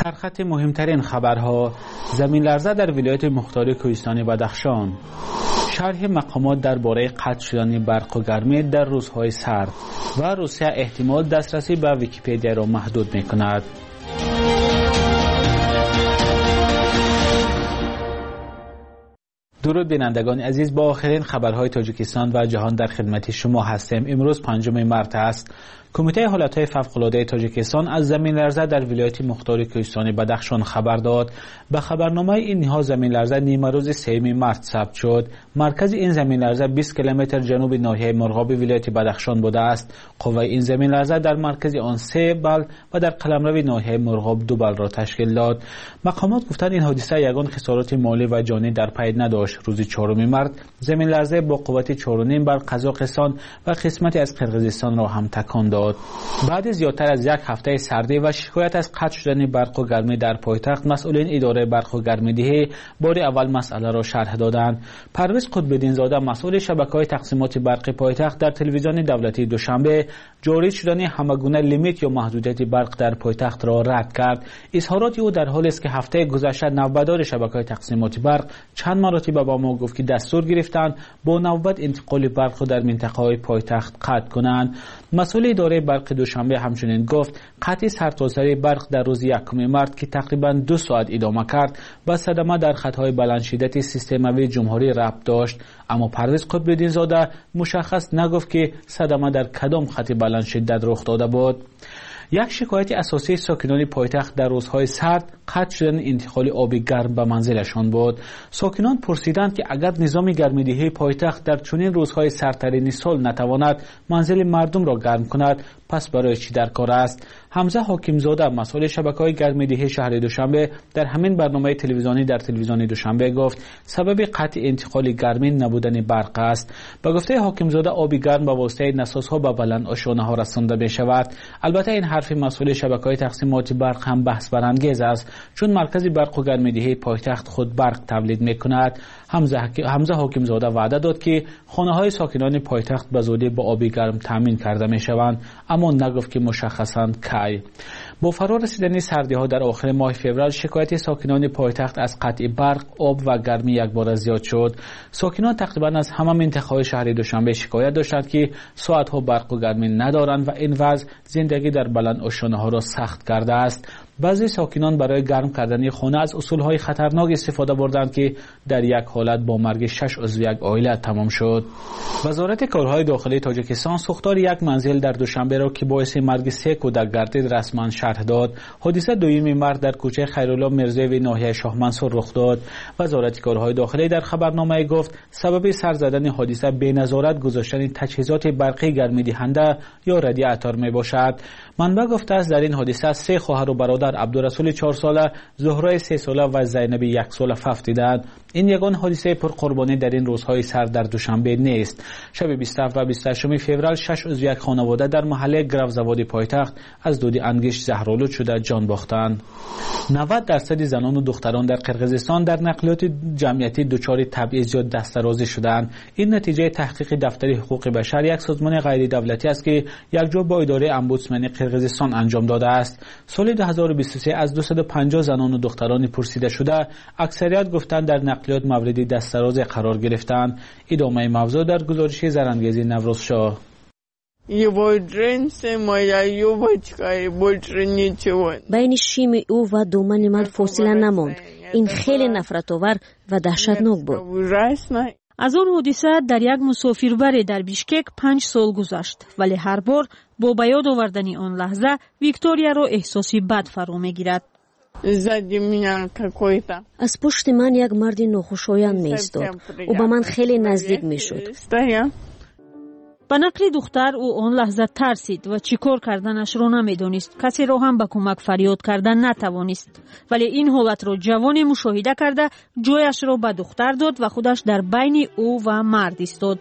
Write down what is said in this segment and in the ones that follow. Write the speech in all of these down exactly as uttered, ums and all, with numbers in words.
در خط مهمترین خبرها: زمین لرزه در ولایت مختار کوهستانی بدخشان، شرح مقامات درباره قطع شدن برق و گرمی در روزهای سرد و روسیه احتمال دسترسی به ویکی‌پدیا را محدود می‌کند. درود بینندگان عزیز، با آخرین خبرهای تاجیکستان و جهان در خدمت شما هستیم. امروز پنجم مارس است. کمیته حالتهای فوق‌العاده تاجیکستان از زمین لرزه در ولایت مختار کوهستانی بدخشان خبر داد. به خبرنامه این نهاد زمین لرزه نیمه روز سوم مارس ثبت شد. مرکز این زمین لرزه بیست کیلومتر جنوب ناحیه مرغاب ولایت بدخشان بوده است. قوه این زمین لرزه در مرکز آن سه بال و در قلمرو ناحیه مرغاب دو بال را تشکیل داد. مقامات گفتند این حادثه یگان خسارات مالی و جانی در پی نداشت. روز چهارم مارس زمین لرزه با قوت چهار و نیم بر قزاقستان و قسمتی از قرقیزستان را هم تکان داد. بعد زیادتر از یک هفته سردی و شکایت از قطع شدن برق و گرمی در پایتخت، مسئولین اداره برق و گرمیدهی بار اول مسئله را شرح دادند. پرویز قطب‌الدین زاده مسئول شبکه‌های تقسیمات برق پایتخت در تلویزیون دولتی دوشنبه جاری شدن همگونه لیمیت یا محدودیت برق در پایتخت را رد کرد. اظهارات او در حالی است که هفته گذشته نوبدار شبکه‌های تقسیمات برق چند مرتبه با ما گفت که دستور گرفتند با نوبت انتقال برق در منطقه‌های پایتخت قطع کنند. مسئول اداره برق دوشنبه همچنین گفت قطع سرتاسری برق در روز یکم مارس که تقریبا دو ساعت ادامه کرد با صدمه در خطهای بلند شدت سیستموی جمهوری ربط داشت. اما پرویز قطب‌الدین زاده مشخص نگفت که صدمه در کدام خط بلند شدت رخ داده بود. یک شکایت اساسی ساکنان پایتخت در روزهای سرد قطع شدن انتقال آب گرم به منزلشان بود. ساکنان پرسیدند که اگر نظام گرمایدهی پایتخت در چنین روزهای سردترین سال نتواند منزل مردم را گرم کند، پس برای چی در کار است؟ حمزه حاکمزاده مسئول شبکه‌های گرمایدهی شهر دوشنبه در همین برنامه تلویزیونی در تلویزیون دوشنبه گفت سبب قطع انتقال گرمی نبودن برق است. به گفته حاکمزاده آب گرم به واسطه نسازها به بلند آشانه‌ها رسانده می شود. البته این حرف مسئول شبکه‌های تقسیمات برق هم بحث برانگیز است، چون مرکز برق و گرمایدهی پایتخت خود برق تولید می‌کند. حمزه حمزه حاکمزاده وعده داد که خانه‌های ساکنان پایتخت به زودی با آب گرم تامین کرده می‌شوند، اما نگفت که مشخصاً کی. با فرا رسیدن سردی‌ها در آخر ماه فوریه شکایت ساکنان پایتخت از قطع برق، آب و گرمی یک بار زیاد شد. ساکنان تقریباً از همه منطقه‌های شهر دوشنبه شکایت داشتند که ساعت‌ها برق و گرمی ندارند و این وضع زندگی در بلند آشانه‌ها را سخت کرده است. بعضی ساکنان برای گرم کردن خانه از اصولهای خطرناک استفاده بردند که در یک حالت با مرگ شش عضو یک عائله تمام شد. وزارت کارهای داخلی تاجیکستان ساختار یک منزل در دوشنبه را که باعث مرگ سه کودک گردید رسما شرح داد. حادثه دوم مارس در کوچه خیرالله میرزوی ناحیه شاه منصور رخ داد. وزارت کارهای داخلی در خبرنامه گفت سبب سر زدن حادثه بی‌نظارت گذاشتن تجهیزات برقی گرمی‌دهنده یا رادیاتور میباشد. منبع گفته است در این حادثه سه خواهر و برادر عبدالرسول چهار ساله، زهرای سه ساله و زینب یک ساله فوت دیدند. این یگان حادثه پرقربانی در این روزهای سرد در دوشنبه نیست. شب بیست و هفت و بیست و هشت فوریه شش عضو یک خانواده در محله گروزواد پایتخت از دود انگشت زهرآلود شده جان باختند. نود درصد زنان و دختران در قرقیزستان در نقلیات جمعیتی دچار تبعیض یا دست‌درازی شدند. این نتیجه تحقیق دفتر حقوق بشر، یک سازمان غیر دولتی است که یکجا با اداره امبودسمن قرقیزستان انجام داده است. سال دو هزار و بیست و سه از دویست و پنجاه زنان و دختران پرسیده شده اکثریت گفتند در نقلیات مورد دست‌درازی قرار گرفتند. ادامه موضوع در گزارش زرانگیزی نوروز شاه. بین شیم او و دامن من فاصله نماند. این خیلی نفرت‌آور و دهشتناک بود. از آن حادثه در یک مسافربری در بیشکک پنج سال گذشت، ولی هر بار با به یاد آوردن آن لحظه ویکتوریا را احساسی بد فرا می‌گیرد. از پشت من یک مرد ناخوشایند می‌ایستاد. او به من خیلی نزدیک می‌شد. به نقل دختر او آن لحظه ترسید و چیکار کردنش را نمی‌دانست. کسی را هم به کمک فریاد کردن نتوانست. ولی این حالت را جوانی مشاهده کرده جایش را به دختر داد و خودش در بین او و مرد ایستاد.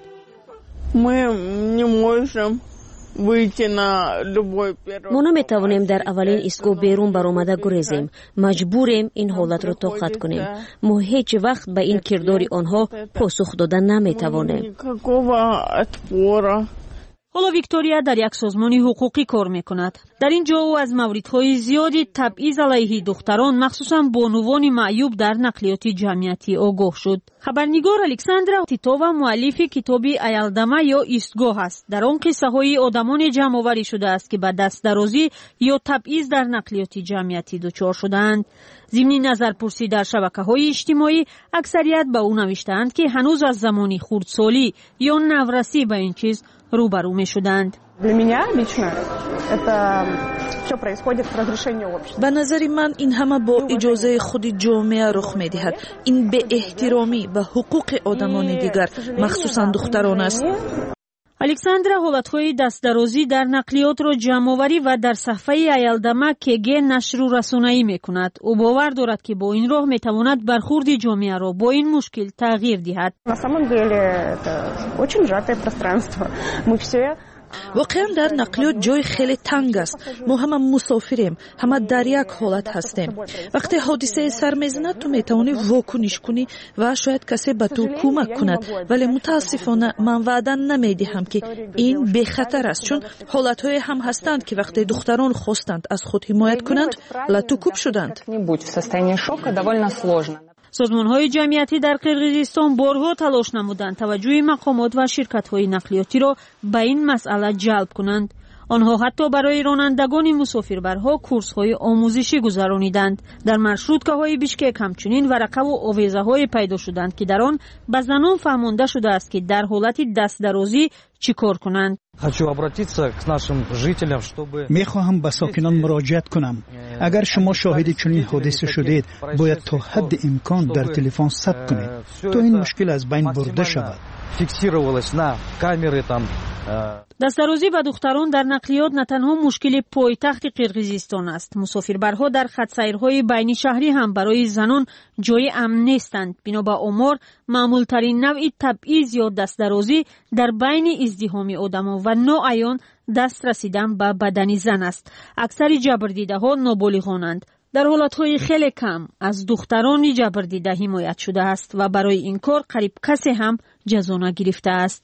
ما نمیتوانیم در اولین ایستگاه بیرون برآمده گریزیم. مجبوریم این حالت را طاقت کنیم. ما هیچ وقت به این کردار آنها پاسخ دادن نمیتوانیم. حالا ویکتوریا در یک سازمان حقوقی کار میکند. در این جا او از موردهای زیادی تبعیض علیه دختران مخصوصا بانوان معیوب در نقلیات جمعیتی آگاه شد. خبرنگار الکساندرا تیتووا مؤلف کتاب ایالدما یا ایستگاه است. در آن قصه های آدمان جمع آوری شده است که به دست درازی یا تبعیض در نقلیات جمعیتی دچار شدند. ضمن نظرپرسی در شبکه‌های اجتماعی اکثریت به او نوشتند که هنوز از زمانی خردسالی یا نورسی به این چیز روبرو می‌شدند. به نظر من این همه با اجازه خود جامعه رخ می‌دهد. این به احترامی به حقوق آدمان دیگر مخصوصا دختران است. الکساندرا حالتهای دستدرازی در نقلیات را جمع‌آوری و در صفحه ایالدما کگه نشر و رسانه‌ای می‌کند. او باور دارد که با این راه می‌تواند برخورد جامعه را با این مشکل تغییر دهد. واقعا در نقلیات جای خیلی تنگ است. ما همه مسافریم، همه در یک حالت هستیم. وقتی حادثه سر میزند تو میتوانی واکنش کنی و شاید کسی به تو کمک کند، ولی متاسفانه من وعده نمیدهم که این به خطر است، چون حالت‌های هم هستند که وقتی دختران خواستند از خود حمایت کنند لاتوکوب شدند. سازمان‌های جمعیتی در قرقیزستان بارها تلاش نمودند توجه مقامات و شرکت‌های نقلیاتی را به این مسئله جلب کنند. آنها حتی برای رانندگان مسافربرها کورس‌های آموزشی گذرانیدند. در مارشروتکاهای بیشکک همچنین ورقه و آویزه‌های پیدا شدند که در آن به زنان فهمانده شده است که در حالت دستدرازی چیکار کنند. میخواهم به ساکنان مراجعت کنم. اگر شما شاهد چنین حادثه شدید باید تا حد امکان در تلفن ثبت کنید تا این مشکل از بین برده شود. دستدرازی به دختران در نقلیات نه تنها مشکل پایتخت قرقیزستان است. مسافربرها در خط سیرهای بین شهری هم برای زنان جای امن نیستند. بنا به آمار معمولترین نوع تبعیض یا دستدرازی در بین ازدحام آدم‌ها و ناعیان دست رسیدن به بدن زن است. اکثر جبردیده‌ها نابالغانند. در حالتهای خیلی کم از دختران جبردیده حمایت شده است و برای این کار قریب کسی هم جزا نگرفته است.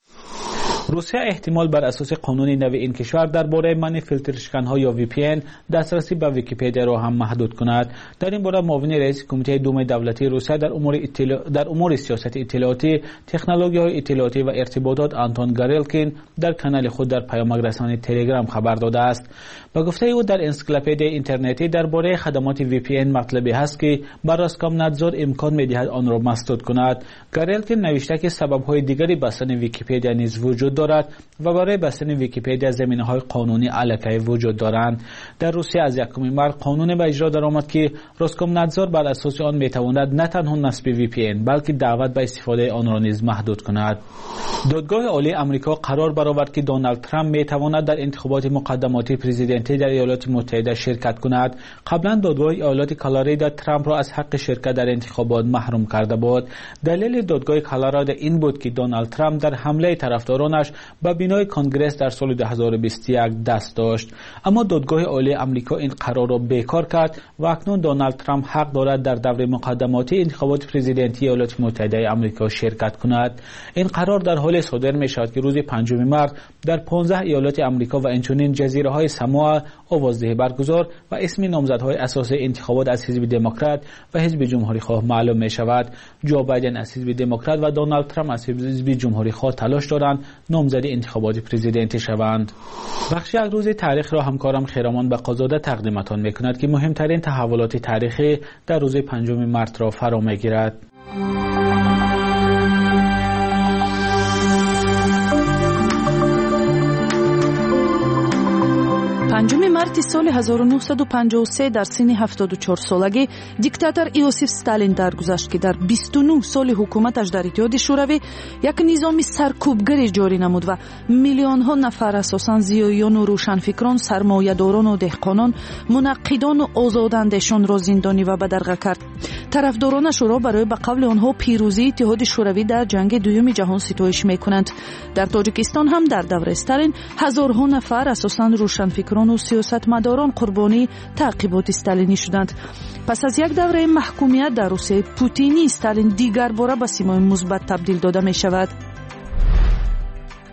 روسیه احتمال بر اساس قانون نو این کشور درباره منع فیلترشکن‌ها یا وی پی ان دسترسی به ویکی‌پدیا را هم محدود کند. در این باره معاون رئیس کمیته دوم دولتی روسیه در امور اطلاع... در امور سیاست اطلاعاتی، تکنولوژی‌های اطلاعاتی و ارتباطات آنتون گاریلکین در کانال خود در پیامک رسانی تلگرام خبر داده است. با گفته او در انسیکلوپدیا اینترنتی درباره خدمات وی پی ان مطلبی هست که بر راسکامنادزور امکان می‌دهد آن را مسدود کند. گاریلکین نوشته که سبب‌های دیگری بستن ویکی‌پدیا نیز وجود دارد و برای بستن ویکی‌پدیا زمینه‌های قانونی علیه وجود دارند. در روسیه از یکم مارس قانون به اجرا درآمد که راسکامنادزور بر اساس آن می‌تواند نه تنها نصب وی پی ان بلکه دعوت به استفاده آن را نیز محدود کند. دادگاه عالی آمریکا قرار برآورد که دونالد ترامپ می‌تواند در انتخابات مقدماتی پرزیدنتی در ایالات متحده شرکت کند. قبلا دادگاه ایالات کالرادا ترامپ را از حق شرکت در انتخابات محروم کرده بود. دلیل دادگاه کالرادا این بود که دونالد ترامپ در حمله طرفدارانش به بینای کنگره در سال دو هزار و بیست و یک دست داشت، اما دادگاه عالی آمریکا این قرار را بیکار کرد و اکنون دونالد ترامپ حق دارد در دوره مقدماتی انتخابات پرزیدنتی ایالات متحده آمریکا شرکت کند. این قرار در حال صادر می شود که روز پنجم مارس در پانزده ایالات آمریکا و همچنین جزیره های ساموا آوازدهی برگزار و اسم نامزدهای اساسی انتخابات از حزب دموکرات و حزب جمهوری خواه معلوم می شود. جو بایدن از حزب دموکرات و دونالد ترامپ از حزب جمهوری خواه تلاش دارند نامزد انتخابات پرزیدنتی شوند. بخش یک روز تاریخ را همکارم خیرامان بقازاده تقدیمتان میکند که مهمترین تحولات تاریخی در روز پنجم مارس را فرا میگیرد. پنجم مارس سال هزار و نهصد و پنجاه و سه در سن هفتاد و چهار سالگی دیکتاتور ایوسیف استالین درگذشت که در بیست و نه سال حکومتش در اتحاد شوروی یک نظام سرکوبگری جاری نمود و میلیون ها نفر اساساً زیاییان و روشنفکران، سرمایه‌داران و دهقانان، منقدان و آزاداندیشان را زندانی و به دلغک کرد. طرفدارانش را برای به قول آنها پیروزی اتحاد شوروی در جنگ دوم جهان ستایش می‌کنند. در تاجیکستان هم در دوره استالین هزارها نفر اساساً روشنفکران و سیاستمداران قربانی تعقیبات استالینی شدند. پس از یک دوره محکومیت در روسیه پوتینی، استالین دیگر باره به سیمای مثبت تبدیل داده می شود.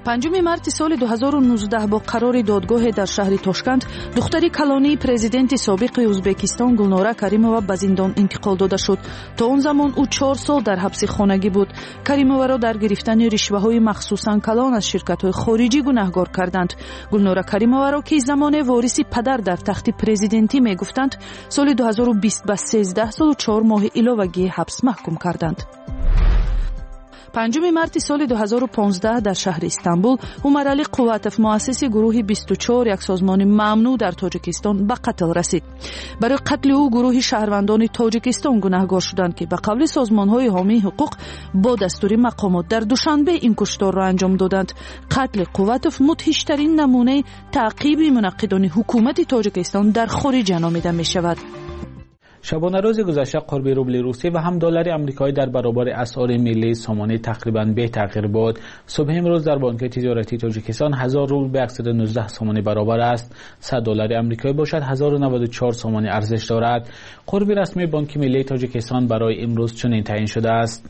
پنجم مارت سال دو هزار و نوزده با قرار دادگاه در شهر تاشکند دختری کلانی پرزیدنت سابق ازبکستان گلنورا کریمова به زندان انتقال داده شد. تا اون زمان او چهار سال در حبس خانگی بود. کریمова را در گرفتن رشوه‌های مخصوصاً کلان از شرکت‌های خارجی گناهکار کردند. گلنورا کریمова را که زمان وارث پدر در تخت پرزیدنتی میگفتند سال دو هزار و بیست به سیزده سال و چهار ماه علاوگی حبس محکوم کردند. پنجم مارت سال دو هزار و پانزده در شهر استانبول عمر علی قواتف مؤسس گروه بیست و چهار یک سازمان ممنوع در تاجیکستان به قتل رسید. برای قتل او گروه شهروندان تاجیکستان گناهکار شدند که به قول سازمان‌های حامی حقوق با دستور مقامات در دوشنبه این کشتار را انجام دادند. قتل قواتف مدهش‌ترین نمونه تعقیب منعقدان حکومت تاجیکستان در خارج نامیده می‌شود. شبانه روز گذشته قرب روبل روسی و هم دلار آمریکایی در برابر اسعار ملی سامانه تقریباً به تغییر بود. صبح امروز در بانک تجارتی تاجیکستان هزار روبل به صد و نوزده سامانه برابر است. صد دلار آمریکایی باشد هزار و نود و چهار سامانه ارزش دارد. قرب رسمی بانک ملی تاجیکستان برای امروز چنین تعیین شده است.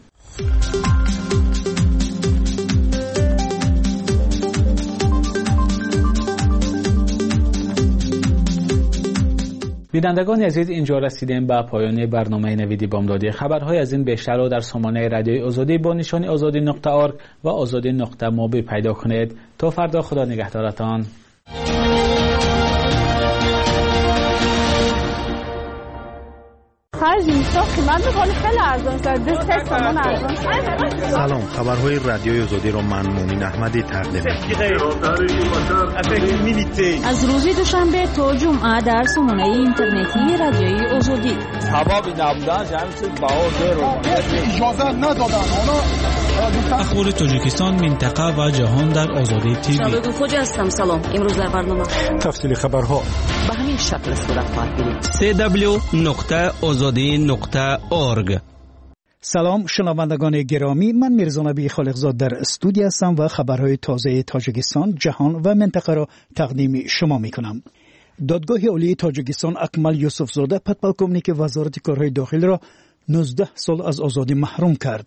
بینندگان عزیز، اینجا رسیدیم به پایان برنامه نویدی بامدادی. خبرهای از این بیشتر را در سامانه رادیوی آزادی با نشانی آزادی نقطه اورگ و آزادی نقطه موبی پیدا کنید. تا فردا، خدا نگهدارتان. سلام، خبرهای رادیوی آزادی را من مومن احمدی تقدیم می‌کنم. از روز دوشنبه تا جمعه در سامانه اینترنتی رادیوی آزادی. سبب نبودن جمعیت باور رو اجازه ندادن. اخبار تاجیکستان، منطقه و جهان در آزادی تیوی. شباب خوش هستم. سلام. امروز در برنامه تفصیل خبرها به همین شکل صورت خواهد گرفت. سی دبلیو نقطه آزادی نقطه اورگ. سلام شنوندگان گرامی، من میرزا نبی خالقزاد در استودیو هستم و خبرهای تازه تاجیکستان، جهان و منطقه را تقدیم شما میکنم. دادگاه عالی تاجیکستان اکمل یوسفزاده پدپالکومنیک وزارت کارهای داخلی را نوزده سال از آزادی محروم کرد.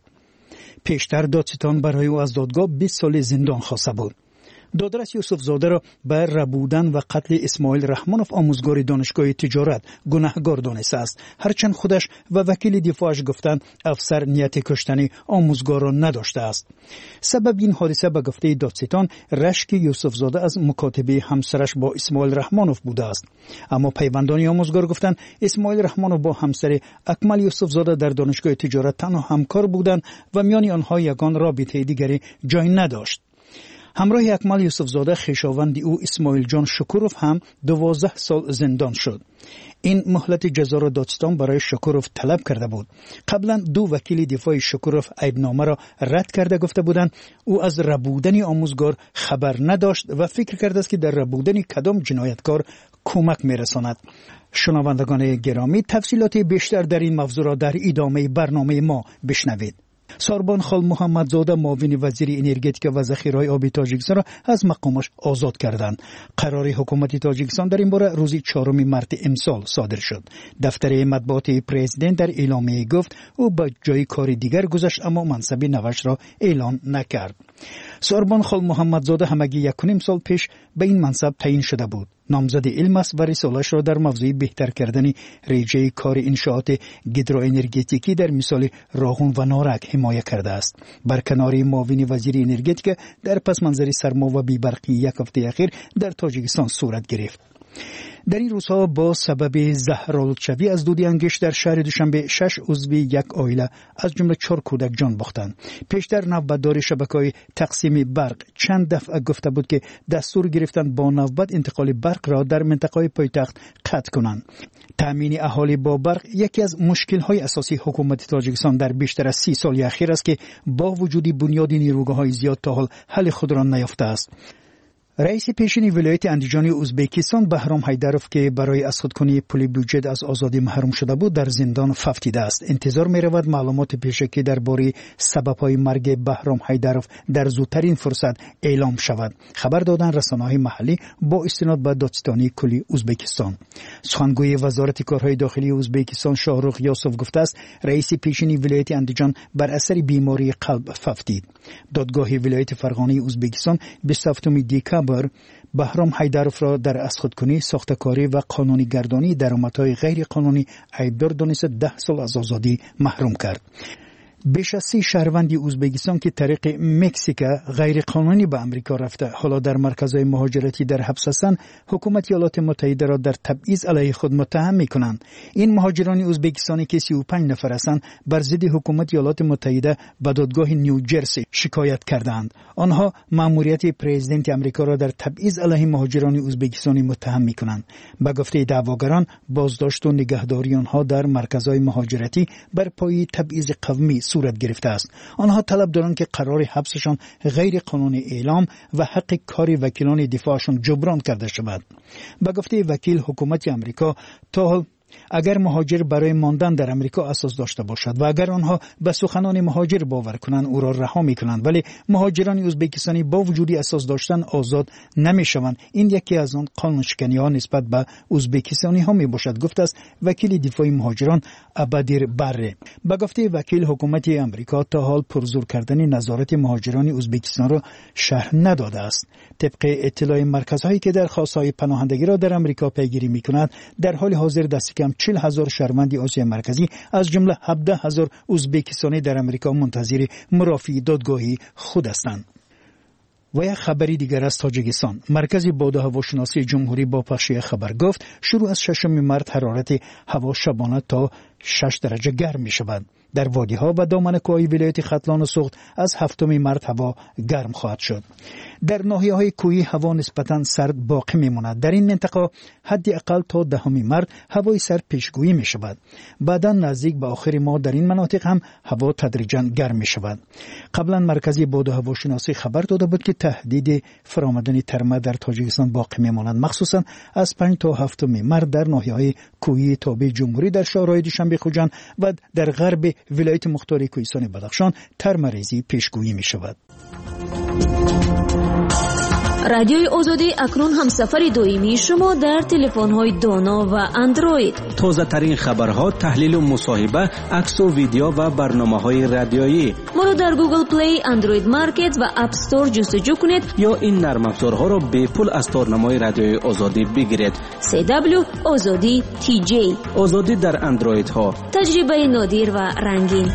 پیشتر دادستان برای او از دادگاه بیست سال زندان خواسته بود. دادرس یوسفزاده را بر ربودن و قتل اسماعیل رحمانوف آموزگار دانشگاه تجارت گناهکار دانسته است، هرچند خودش و وکیل دفاعش گفتند افسر نیت کشتن آموزگار را نداشته است. سبب این حادثه به گفته دادستان رشک یوسفزاده از مکاتبه همسرش با اسماعیل رحمانوف بوده است. اما پیوندان آموزگار گفتند اسماعیل رحمانوف با همسر اکمل یوسفزاده در دانشگاه تجارت تنها همکار بودند و میان آنها یگان رابطه دیگری جای نداشت. همراه اکمل یوسفزاده خویشاوند او اسماعیل جان شکوروف هم دوازده سال زندان شد. این مهلت جزا را دادستان برای شکوروف طلب کرده بود. قبلا دو وکیل دفاع شکوروف عیبنامه را رد کرده گفته بودند او از ربودن آموزگار خبر نداشت و فکر کرده است که در ربودن کدام جنایتکار کمک میرساند. شنوندگان گرامی، تفصیلات بیشتر در این موضوع را در ادامه برنامه ما بشنوید. ساربان خال محمدزاده معاون وزیر انرژتیک و ذخیره‌های آبی تاجیکستان را از مقامش آزاد کردند. قرار حکومت تاجیکستان در این باره روز چهارم مارت امسال صادر شد. دفتر مطبوعاتی پرزیدنت در اعلامیه گفت او به جای کار دیگر گذشت اما منصب نوش را اعلان نکرد. ساربان خال محمدزاده همگی یک و نیم سال پیش به این منصب تعیین شده بود. نامزد علم است و رساله‌اش را در موضوع بهتر کردن رژه کار انشاءات گیدروانرژتیکی در مثال راغون و نارک حمایت کرده است. برکناری معاون وزیر انرژتیک در پس منظر سرما و بی‌برقی یک هفته اخیر در تاجیکستان صورت گرفت. در این روزها با سبب زهرآلودشوی از دود انگشت در شهر دوشنبه شش عضو یک عائله از جمله چهار کودک جان باختند. پیشتر نوبتدار شبکه‌های تقسیم برق چند دفعه گفته بود که دستور گرفتند با نوبت انتقال برق را در منطقه‌های پایتخت قطع کنند. تامین اهالی با برق یکی از مشکل‌های اساسی حکومت تاجیکستان در بیشتر از سی سال اخیر است که با وجود بنیاد نیروگاه‌های زیاد تا حال حل خود را نیافته است. رئیس پیشین ولایت اندیجان ازبکستان بهرام حیدروف که برای ازخودکنی پول بودجه از آزادی محروم شده بود در زندان ففتیده است. انتظار می رود معلومات پیشکی درباره سبب‌های مرگ بهرام حیدروف در زودترین فرصت اعلام شود. خبر دادن رسانه‌های محلی با استناد به دادستانی کلی ازبکستان. سخنگوی وزارت کارهای داخلی ازبکستان شاهرخ یاسوف گفته است رئیس پیشین ولایت اندیجان بر اثر بیماری قلب ففتید. دادگاه ولایت فرغانه ازبکستان بیست و هفتم دکامبر بهرام حیدروف را در ازخودکنی، ساختکاری و قانونی گردانی درآمدهای غیر قانونی عیبدار دانست ده سال از آزادی محروم کرد. بیش از سی شهروند ازبکستان که طریق مکزیک غیر قانونی به امریکا رفته حالا در مرکزهای مهاجرتی در حبس هستند، حکومت ایالات متحده را در تبعیض علیه خود متهم می‌کنند. این مهاجران ازبکستانی که سی و پنج نفر هستند بر ضد حکومت ایالات متحده به دادگاه نیوجرسی شکایت کردند. آنها مأموریت پرزیدنت امریکا را در تبعیض علیه مهاجران ازبکستانی متهم می‌کنند. به گفته دعواگران بازداشت و نگهداری آنها در مرکزهای مهاجرتی بر پایه تبعیض قومی صورت گرفته است. آنها طلب دارند که قرار حبسشان غیر قانونی اعلام و حق کار وکیلان دفاعشان جبران کرده شود. به گفته وکیل حکومت امریکا تا حال اگر مهاجر برای ماندن در امریکا اساس داشته باشد و اگر آنها به سخنان مهاجر باور کنند او را رها می‌کنند، ولی مهاجران ازبکستانی با وجود اساس داشتن آزاد نمی‌شوند. این یکی از آن قانون‌شکنی‌ها نسبت به ازبکستانی‌ها میباشد، گفته است وکیل دفاعی مهاجران ابدیر بره. به گفته وکیل حکومت امریکا تا حال پرزور کردن نظارت مهاجران ازبکستان را شرح نداده است. طبق اطلاع مرکزهایی که درخواست‌های پناهندگی را در امریکا پیگیری می‌کند، در حال حاضر دست کم چهل هزار شهروند آسیا مرکزی از جمله هفده هزار ازبکستانی در امریکا منتظر مرافعه دادگاهی خود هستند. و یک خبری دیگر از تاجیکستان. مرکز باد و هواشناسی جمهوری با پخش خبر گفت شروع از ششم مارس حرارت هوا شبانه تا شش درجه گرم می شود. در وادی ها و دامن کوهی ولایت ختلان و سوخت از هفتم مارس هوا گرم خواهد شد. در ناحیه های کوهی هوا نسبتاً سرد باقی می ماند. در این منطقه حداقل تا دهم مارس هوای سرد پیشگویی می شود. بعدا نزدیک به آخر ماه در این مناطق هم هوا تدریجاً گرم می شود. قبلا مرکز باد و هواشناسی خبر داده بود که تهدید فرآمدن ترمه در تاجیکستان باقی می ماند، مخصوصاً از پنج تا هفتم مارس در ناحیه های کوهی تابع جمهوری در شهرهای دوشنبه خوجند و در غرب ولایت مختار کوهستان بدخشان ترمه‌ریزی پیشگویی می شود. رادیوی آزادی اکنون هم سفر دائمی شما در تلفن‌های دانا و اندروید. تازه ترین خبرها، تحلیل و مصاحبه، عکس و ویدیو و برنامه‌های رادیویی. ما را در گوگل پلی، اندروید مارکت و اپ استور جستجو کنید یا این نرم افزارها را به پول از تارنمای رادیوی آزادی بگیرید. سی دبلیو آزادی تی جی. آزادی در اندروید ها. تجربه نادر و رنگین.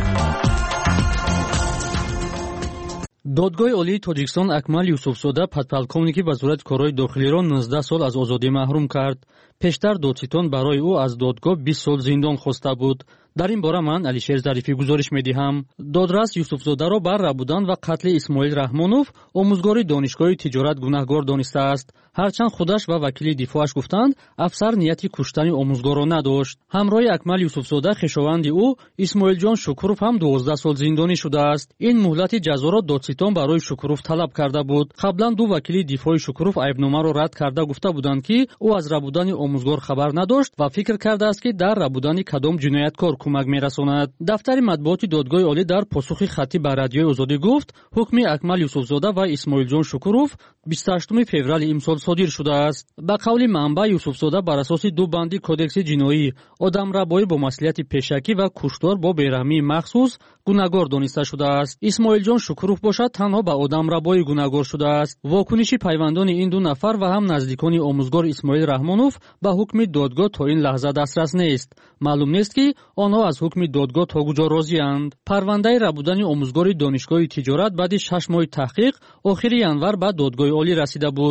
دادگاه عالی تاجیکستان اکمل یوسفزاده подполковники وزارت کارهای داخلی را نوزده سال از آزادی محروم کرد. پیشتر دادستان برای او از دادگاه بیست سال زندان خواسته بود. در این باره من علیشیر ظریفی گزارش می‌دهم. دادرس یوسفزاده را بر ربودن و قتل اسماعیل رحمانوف آموزگار دانشگاه تجارت گناهکار دانسته است. هرچند خودش و وکیل دفاعش گفتند افسر نیتی کشتن آموزگار را نداشت. همراه اکمل یوسفزاده خویشاوند او اسماعیل جان شکروف هم دوازده سال زندانی شده است. این مهلت جزا را دادستان برای شکروف طلب کرده بود. قبلا دو وکیل دفاعی شکروف عیبنامه را رد کرده گفته بودند که او از ربودن آموزگار خبر نداشت و فکر کرده است که در ربودن کدام جنایتکار کمک می‌رساند. دفتر مطبوعات دادگاه عالی در پاسخ خطی به رادیوی آزادی گفت حکم اکمل یوسفزاده و اسماعیل جان شکروف بیست و هشتم فوریه امسال صادر شده است. به قول منبع یوسفزاده بر اساس دو بندی کودکس جنایی آدمربایی با مسئولیت پیشکی و کشتار با بیرحمی مخصوص گناهکار دانسته شده است. اسماعیل جان شکروف باشد تنها به آدمربایی گناهکار شده است. واکنش پیوندان این دو نفر و هم نزدیکان آموزگار اسماعیل رحمانوف به حکم دادگاه تا این لحظه دسترس نیست. معلوم نیست که آنها از حکم دادگاه تا کجا راضی‌اند. پرونده ربودن آموزگار دانشگاه تجارت بعد شش ماه تحقیق آخر ینور به دادگاه عالی رسیده بود.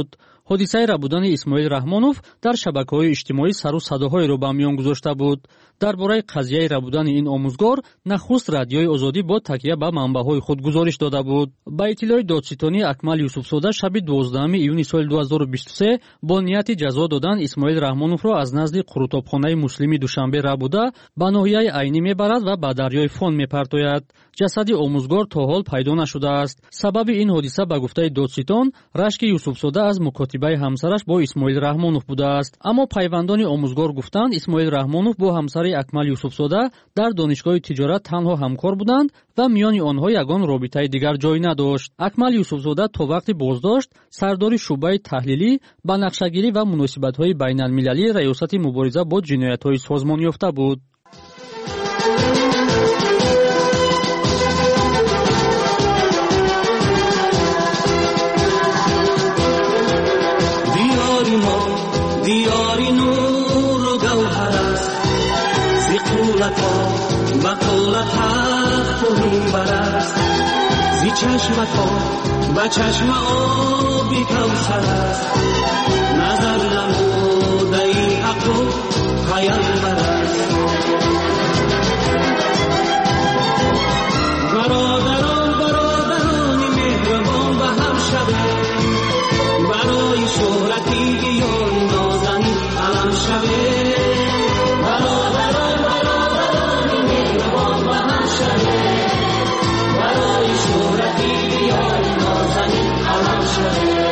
ҳодисаи рабудани исмоил раҳмонов дар шабакаҳои иҷтимоӣ сару садоҳоеро ба миён гузошта буд. дар бораи қазияи рабудани ин омӯзгор нахуст радиои озодӣ бо такя ба манбаъҳои худ гузориш дода буд. ба иттилои додситони Акмал Юсуфзода шаби дувоздаҳуми июни соли ду ҳазору бисту се бо нияти ҷазо додан Исмоил Раҳмоновро аз назди қурутобхонаи Муслими Душанбе Рабуда ба ноҳияи Айнӣ мебарад ва ба дарёи Фон мепартояд. ҷасади омӯзгор то ҳол пайдо нашудааст. сабаби ин ҳодиса ба гуфтаи додситон рашки Юсуфзода аз мукотибаи ҳамсараш бо Исмоил Раҳмонов будааст. аммо пайвандони омӯзгор гуфтанд Исмоил Раҳмонов бо ҳамсари Акмал Юсуфзода дар донишгоҳи тиҷорат танҳо ҳамкор буданд ва миёни онҳо ягон робитаи дигар ҷой надошт. Акмал Юсуфзода то вақти боздошт сардори шуъбаи таҳлилӣ, банақшагирӣ ва муносибатҳои байналмилалии раёсати мубориза бо ҷиноятҳои созмонёфта буд. دیاری نور و گوهر است زی قولتا بقولت حق و منبر است زی چشمتا به چشم آبی کوثر است نظر نموده ای حق و پیامبر است برادران برادران مهربان به هم شده برای شهرتی بیان نازنین علم شده برادران برادران مهربان به هم شده برای شهرتی بیان نازنین علم شده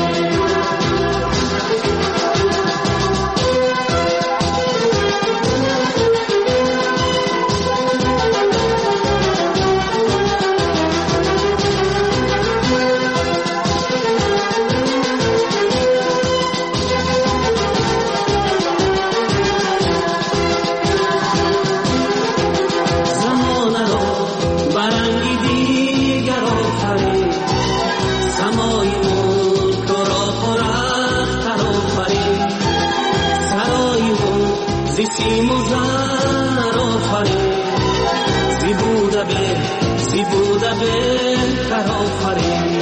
سیم و زر آفرین زی بوده به زی بوده به تر آفرین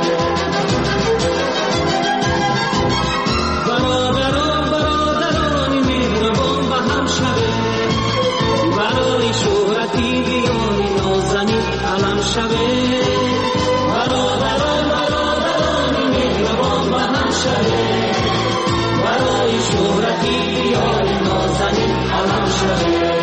برادران برادران مهربان به هم شده برای شهرتی بیان نازنین علم شده برادران برادران مهربان به هم شده برای شهرتی بیان نازنین علم شده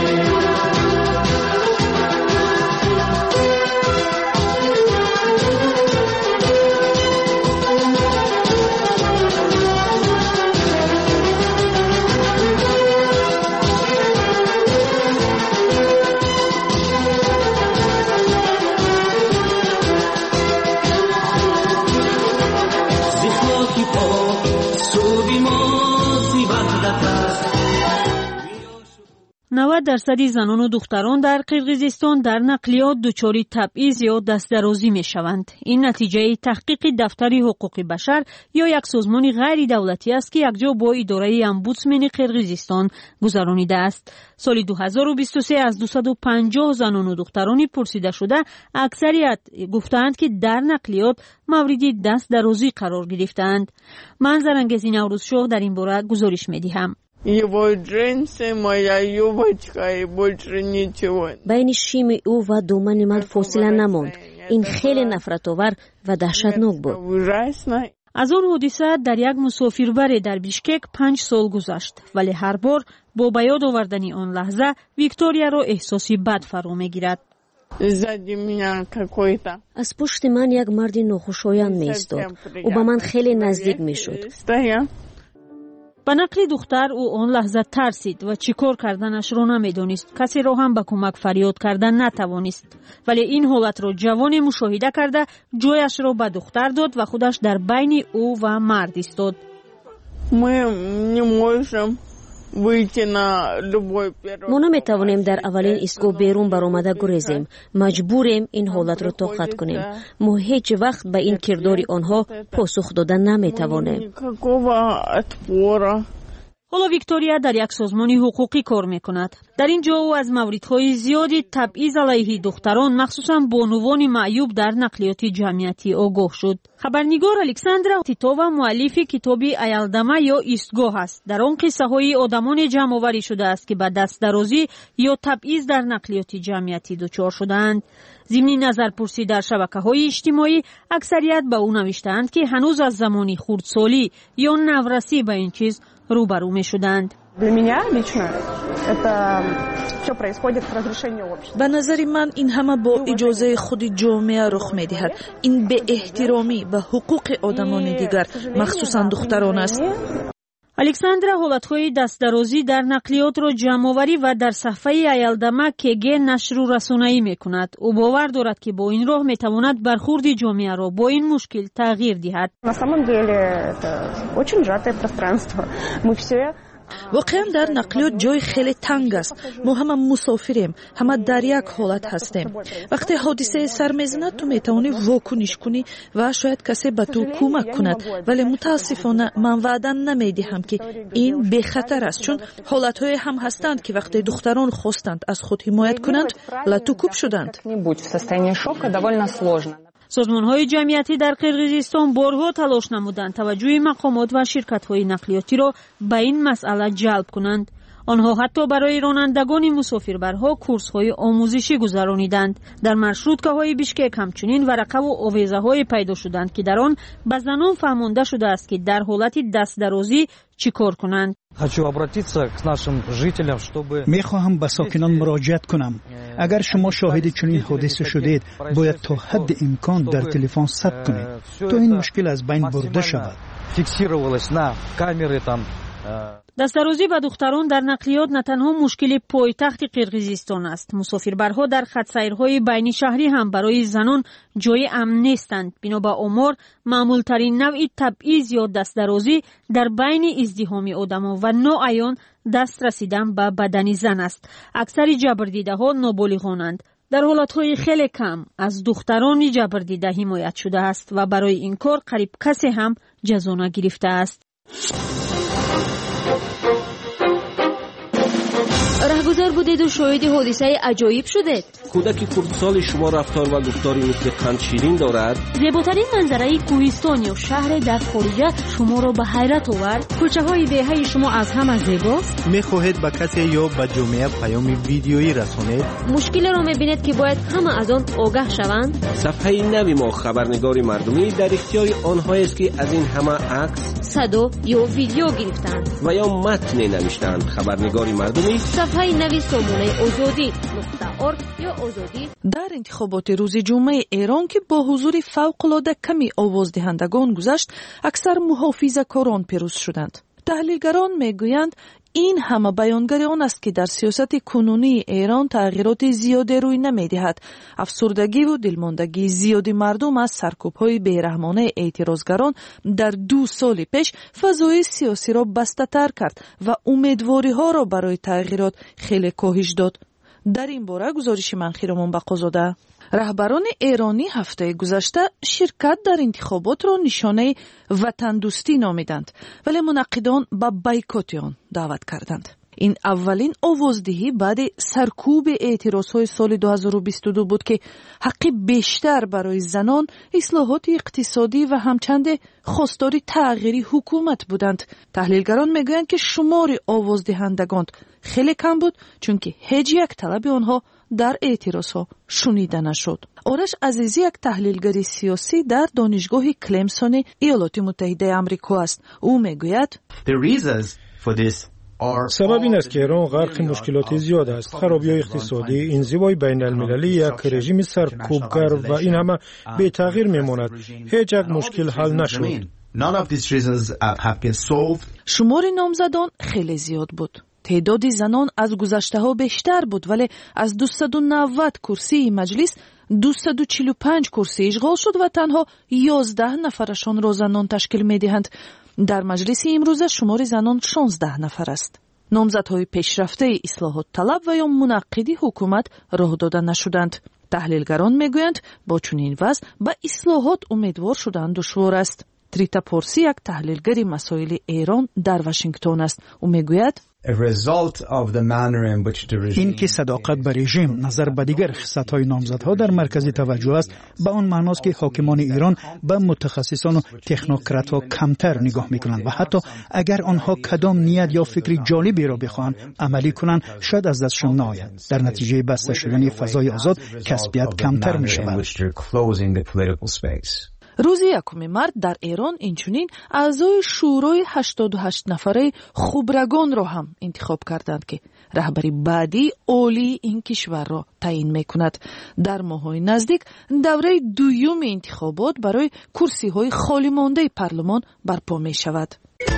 نود درصد زنان و دختران در قرقیزستان در نقلیات دچار تبعیض یا دستدرازی می شوند. این نتیجه تحقیق دفتر حقوق بشر یا یک سازمان غیر دولتی است که یکجا با اداره امبودسمن قرقیزستان گذرانیده است. سال دو هزار و بیست و سه از دویست و پنجاه زنان و دخترانی پرسیده شده اکثریت گفتند که در نقلیات مورد دستدرازی قرار گرفتند. منظر انگیز نوروز شاه در این باره گزارش می دهم. Его джинсы, моя юбочка и больше ничего. بین شیم او و دامن من فاصله نماند. این خیلی نفرت‌آور و دهشتناک بود. از آن حادثه در یک مسافربری در بیشکک پنج سال گذشت، ولی هر بار با به یاد آوردن آن لحظه ویکتوریا را احساسی بد فرا می‌گیرد. از پشت من یک مرد ناخوشایند می‌ایستاد. او به من خیلی نزدیک می‌شد. به نقل دختر او آن لحظه ترسید و چیکار کردنش را نمیدانست. کسی را هم به کمک فریاد کردن نتوانست، ولی این حالت را جوانی مشاهده کرده جایش را به دختر داد و خودش در بین او و مرد ایستاد. ما نمیتوانیم در اولین ایستگاه بیرون برآمده گریزیم. مجبوریم این حالت را طاقت کنیم. ما هیچ وقت به این کردار آنها پاسخ دادن نمیتوانیم. حالا ویکتوریا در یک سازمان حقوقی کار میکند. در این جا او از موردهای زیادی تبعیض علیه دختران مخصوصا بانوان معیوب در نقلیات جمعیتی آگاه شد. خبرنگار الکساندرا تیتووا مؤلف کتاب ایالدما یا ایستگاه است. در آن قصه های آدمان جمع آوری شده است که به دست درازی یا تبعیض در نقلیات جمعیتی دچار شدند. ضمن نظرپرسی در شبکه‌های اجتماعی اکثریت به او نوشتند که هنوز از زمانی خردسالی یا نورسی به این چیز روبرو می‌شدند. به نظر من این همه با اجازه خود جامعه رخ می‌دهد. این به احترامی به حقوق آدمان دیگر مخصوصا دختران است. الکساندرا حالتهای دستدرازی در نقلیات را جمع‌آوری و در صفحه ایالدما کگ نشر و رسانه‌ای می‌کند. او باور دارد که با این راه می‌تواند برخورد جامعه را با این مشکل تغییر دهد. واقعا در نقلیات جای خیلی تنگ است. ما همه مسافریم، همه در یک حالت هستیم. وقتی حادثه سر میزند تو میتوانی واکنش کنی و شاید کسی به تو کمک کند، ولی متاسفانه من وعده نمیدهم که این بی خطر است، چون حالتهای هم هستند که وقتی دختران خواستند از خود حمایت کنند لطوکوب شدند. سازمان‌های جمعیتی در قرقیزستان بارها تلاش نمودند توجه مقامات و شرکت‌های نقلیاتی را به این مسئله جلب کنند. آنها حتی برای رانندگان مسافربرها کورس‌های آموزشی گذرانیدند. در مرشروتکه‌های بیشکک همچنین ورقه و آویزه‌های پیدا شدند که در آن به زنان فهمانده شده است که در حالت دستدرازی چیکار کنند. میخواهم به ساکنان مراجعت کنم. اگر شما شاهد چنین حادثه شدید باید تا حد امکان در تلفن ثبت کنید تا این مشکل از بین برده شود. دستدرازی به دختران در نقلیات نه تنها مشکل پایتخت قرقیزستان است. مسافربرها در خط‌سیرهای بین شهری هم برای زنان جای امن نیستند. بنا به آمار معمولترین نوع تبعیض یا دستدرازی در بین ازدحام آدم‌ها و ناعیان دست رسیدن به بدن زن است. اکثر جبردیده‌ها نابالغانند. در حالتهای خیلی کم از دختران جبردیده حمایت شده است و برای این کار قریب کسی هم جزا نگرفته است. رهگذر بودید و شاهد حادثه عجایب شدید. کودک خردسال شما رفتار و گفتاری مثل قند شیرین دارد. زیباترین منظره کوهستان یا شهر در خارجه شما را به حیرت آورد. کوچه های دهه شما از همه زیباست. میخواهید به کسی یا به جامعه پیام ویدیویی رسانید. مشکل را میبینید که باید همه از آن آگاه شوند. صفحه نوی ما خبرنگار مردمی در اختیار آنهایی است که از این همه عکس، صدا یا ویدیو گرفتند و یا متن نوشتند. خبرنگار مردمی صفحه نوی سامانه آزادی نقطه ارگ یا آزادی. در انتخابات روز جمعه ایران که با حضور فوق‌العاده کمی آوازدهندگان گذشت، اکثر محافظه‌کاران پیروز شدند. تحلیلگران میگویند این همه بیانگر آن است که در سیاست کنونی ایران تغییرات زیادی روی نمیدهد. افسردگی و دلماندگی زیادی مردم از سرکوب‌های بیرحمانه اعتراضگران در دو سال پیش فضای سیاسی را بسته‌تر کرد و امیدواری‌ها را برای تغییرات خیلی کاهش داد. در این باره گزارش منخیرمان بقازاده. رهبران ایرانی هفته گذشته شرکت در انتخابات را نشانه وطن دوستی نامیدند، ولی منعقدان به بایکوت آن دعوت کردند. این اولین آوازدهی بعد سرکوب اعتراضهای سال دو هزار و بیست و دو بود که حق بیشتر برای زنان، اصلاحات اقتصادی و همچند خواستار تغییری حکومت بودند. تحلیلگران میگویند که شمار آوازدهندگان خیلی کم بود چون که هیچ یک طلب آنها در اعتراضها شنیده نشد. آرش عزیزی یک تحلیلگر سیاسی در دانشگاه کلمسون ایالات متحده آمریکا است. او میگوید سبب این است که ایران غرق مشکلات زیاد است. خرابی‌های اقتصادی، انزوای بین المللی، یک رژیم سرکوبگر و این همه به تغییر میماند. هیچ یک مشکل حل نشد. شمار نامزدان خیلی زیاد بود. تعداد زنان از گذشته ها بیشتر بود، ولی از دویست و نود کرسی مجلس دویست و چهل و پنج کرسی اشغال شد و تنها یازده نفرشان را زنان تشکیل می دهند. در مجلس امروز شمار زنان شانزده نفر است. نامزدهای پیشرفته اصلاحات طلب و یا منعقدی حکومت راه داده نشدند. تحلیلگران میگویند با چنین وضع به اصلاحات امیدوار شدن دشوار است. ریتا پورسی یک تحلیلگر مسائل ایران در واشنگتن است. او میگوید این که صداقت به رژیم نظر به دیگر خصلت‌های نامزدها در مرکز توجه است، به آن معناست که حاکمان ایران به متخصصان و تکنوکرات‌ها کمتر نگاه می‌کنند و حتی اگر آنها کدام نیت یا فکری جالبی را بخواهند عملی کنند شاید از دستشان نآید. در نتیجه بسته شدن فضای آزاد کسبیت کمتر می‌شود. روز یکم مارس در ایران اینچنین اعضای شورای هشتاد و هشت نفره خبرگان را هم انتخاب کردند که رهبری بعدی عالی این کشور را تعیین میکند. در ماه‌های نزدیک دوره دوم انتخابات برای کرسی‌های خالی مانده پارلمان برپا می‌شود.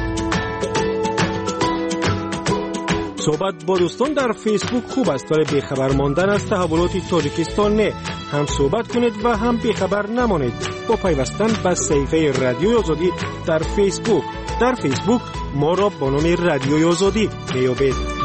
صحبت با دوستان در فیسبوک خوب است ولی بیخبر ماندن از تحولات تاجیکستان نه. هم صحبت کنید و هم بیخبر نمانید با پیوستن به صفحه رادیوی آزادی در فیسبوک. در فیسبوک ما را با نام رادیوی آزادی میابید.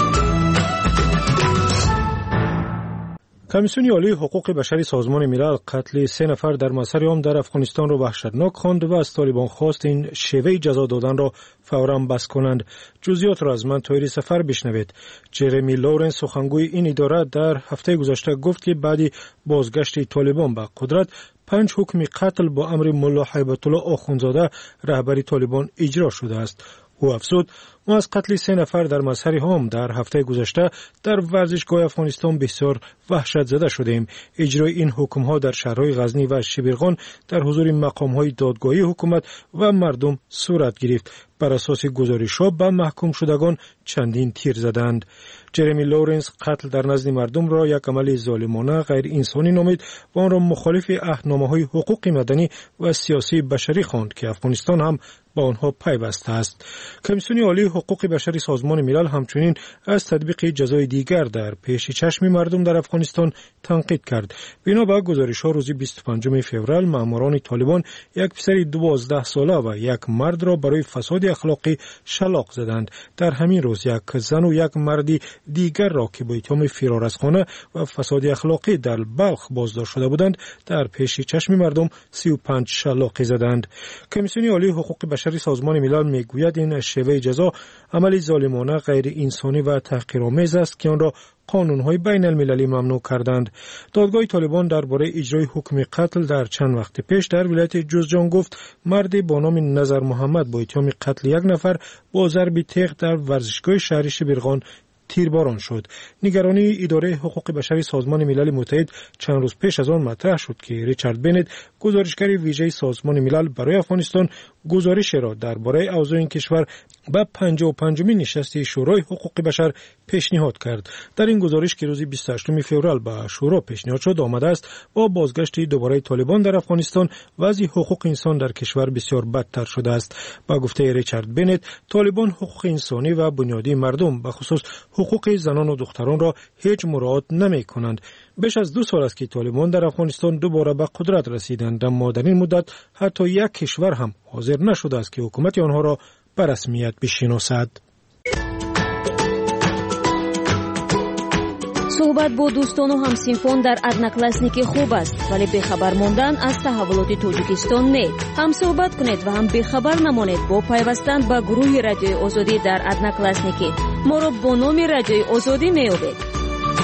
کمیسیون عالی حقوق بشری سازمان ملل قتل سه نفر در مسیر عام در افغانستان را وحشتناک خواند و از طالبان خواست این شیوه جزا دادن را فوراً بس کنند. جزئیات را از من طاهری سفر بشنوید. جرمی لورنس سخنگوی این اداره در هفته گذشته گفت که بعد بازگشت طالبان به قدرت پنج حکم قتل با امر ملا هیبت الله آخوندزاده رهبر طالبان اجرا شده است. او افزود ما از قتل سه نفر در مسیر عام در هفته گذشته در ورزشگاه افغانستان بسیار وحشت زده شدیم. اجرای این حکم ها در شهرهای غزنی و شبرغان در حضور مقام های دادگاهی حکومت و مردم صورت گرفت. بر اساس گزارش ها به محکوم شدگان چندین تیر زدند. جرمی لورنس قتل در نزد مردم را یک عمل ظالمانه غیر انسانی نامید و آن را مخالف عهدنامه های حقوق مدنی و سیاسی بشری خواند که افغانستان هم با آنها پیوسته است. کمیسیون عالی حقوق بشری سازمان ملل همچنین از تطبیق جزای دیگر در پیش چشم مردم در افغانستان تنقید کرد. بنا به گزارش‌ها روز بیست و پنجم فوریه ماموران طالبان یک پسر دوازده ساله و یک مرد را برای فساد اخلاقی شلاق زدند. در همین روز یک زن و یک مرد دیگر را که با اتهام فرار از خانه و فساد اخلاقی در بلخ بازداشت شده بودند در پیش چشم مردم سی و پنج شلاقی زدند. کمیسیون عالی حقوق بشری سازمان ملل میگوید این شیوه جزا عملی ظالمانه غیر انسانی و تحقیرآمیز است که آن را قانون‌های بین المللی ممنوع کردند. دادگاه طالبان درباره اجرای حکم قتل در چند وقت پیش در ولایت جوزجان گفت مرد با نام نظر محمد با اتهام قتل یک نفر با ضرب تیغ در ورزشگاه شهر شبرغان تیرباران شد. نگرانی اداره حقوق بشری سازمان ملل متحد چند روز پیش از آن مطرح شد که ریچارد بنت گزارشگر ویژه سازمان ملل برای افغانستان گزارش را درباره اوضاع این کشور به پنجاه و پنجمین نشست شورای حقوق بشر پیشنهاد کرد. در این گزارش که روز بیست و هشتم فوریه به شورا پیشنهاد شد آمده است با بازگشت دوباره طالبان در افغانستان وضع حقوق انسان در کشور بسیار بدتر شده است. با گفته ریچارد بنت طالبان حقوق انسانی و بنیادی مردم به خصوص حقوق زنان و دختران را هیچ مراعات نمی کنند. بیش از دو سال است که طالبان در افغانستان دوباره به قدرت رسیدند، اما در این مدت حتی یک کشور هم حاضر نشده است که حکومت آنها را به رسمیت بشناسد. صحبت با دوستان و همسینفان در ادناکلاسنیکی خوب است ولی بیخبر ماندن از تحولات تاجیکستان نه. هم صحبت کنید و هم بیخبر نمانید با پیوستن به گروه رادیوی آزادی در ادناکلاسنیکی. ما را با نام رادیوی آزادی میابید.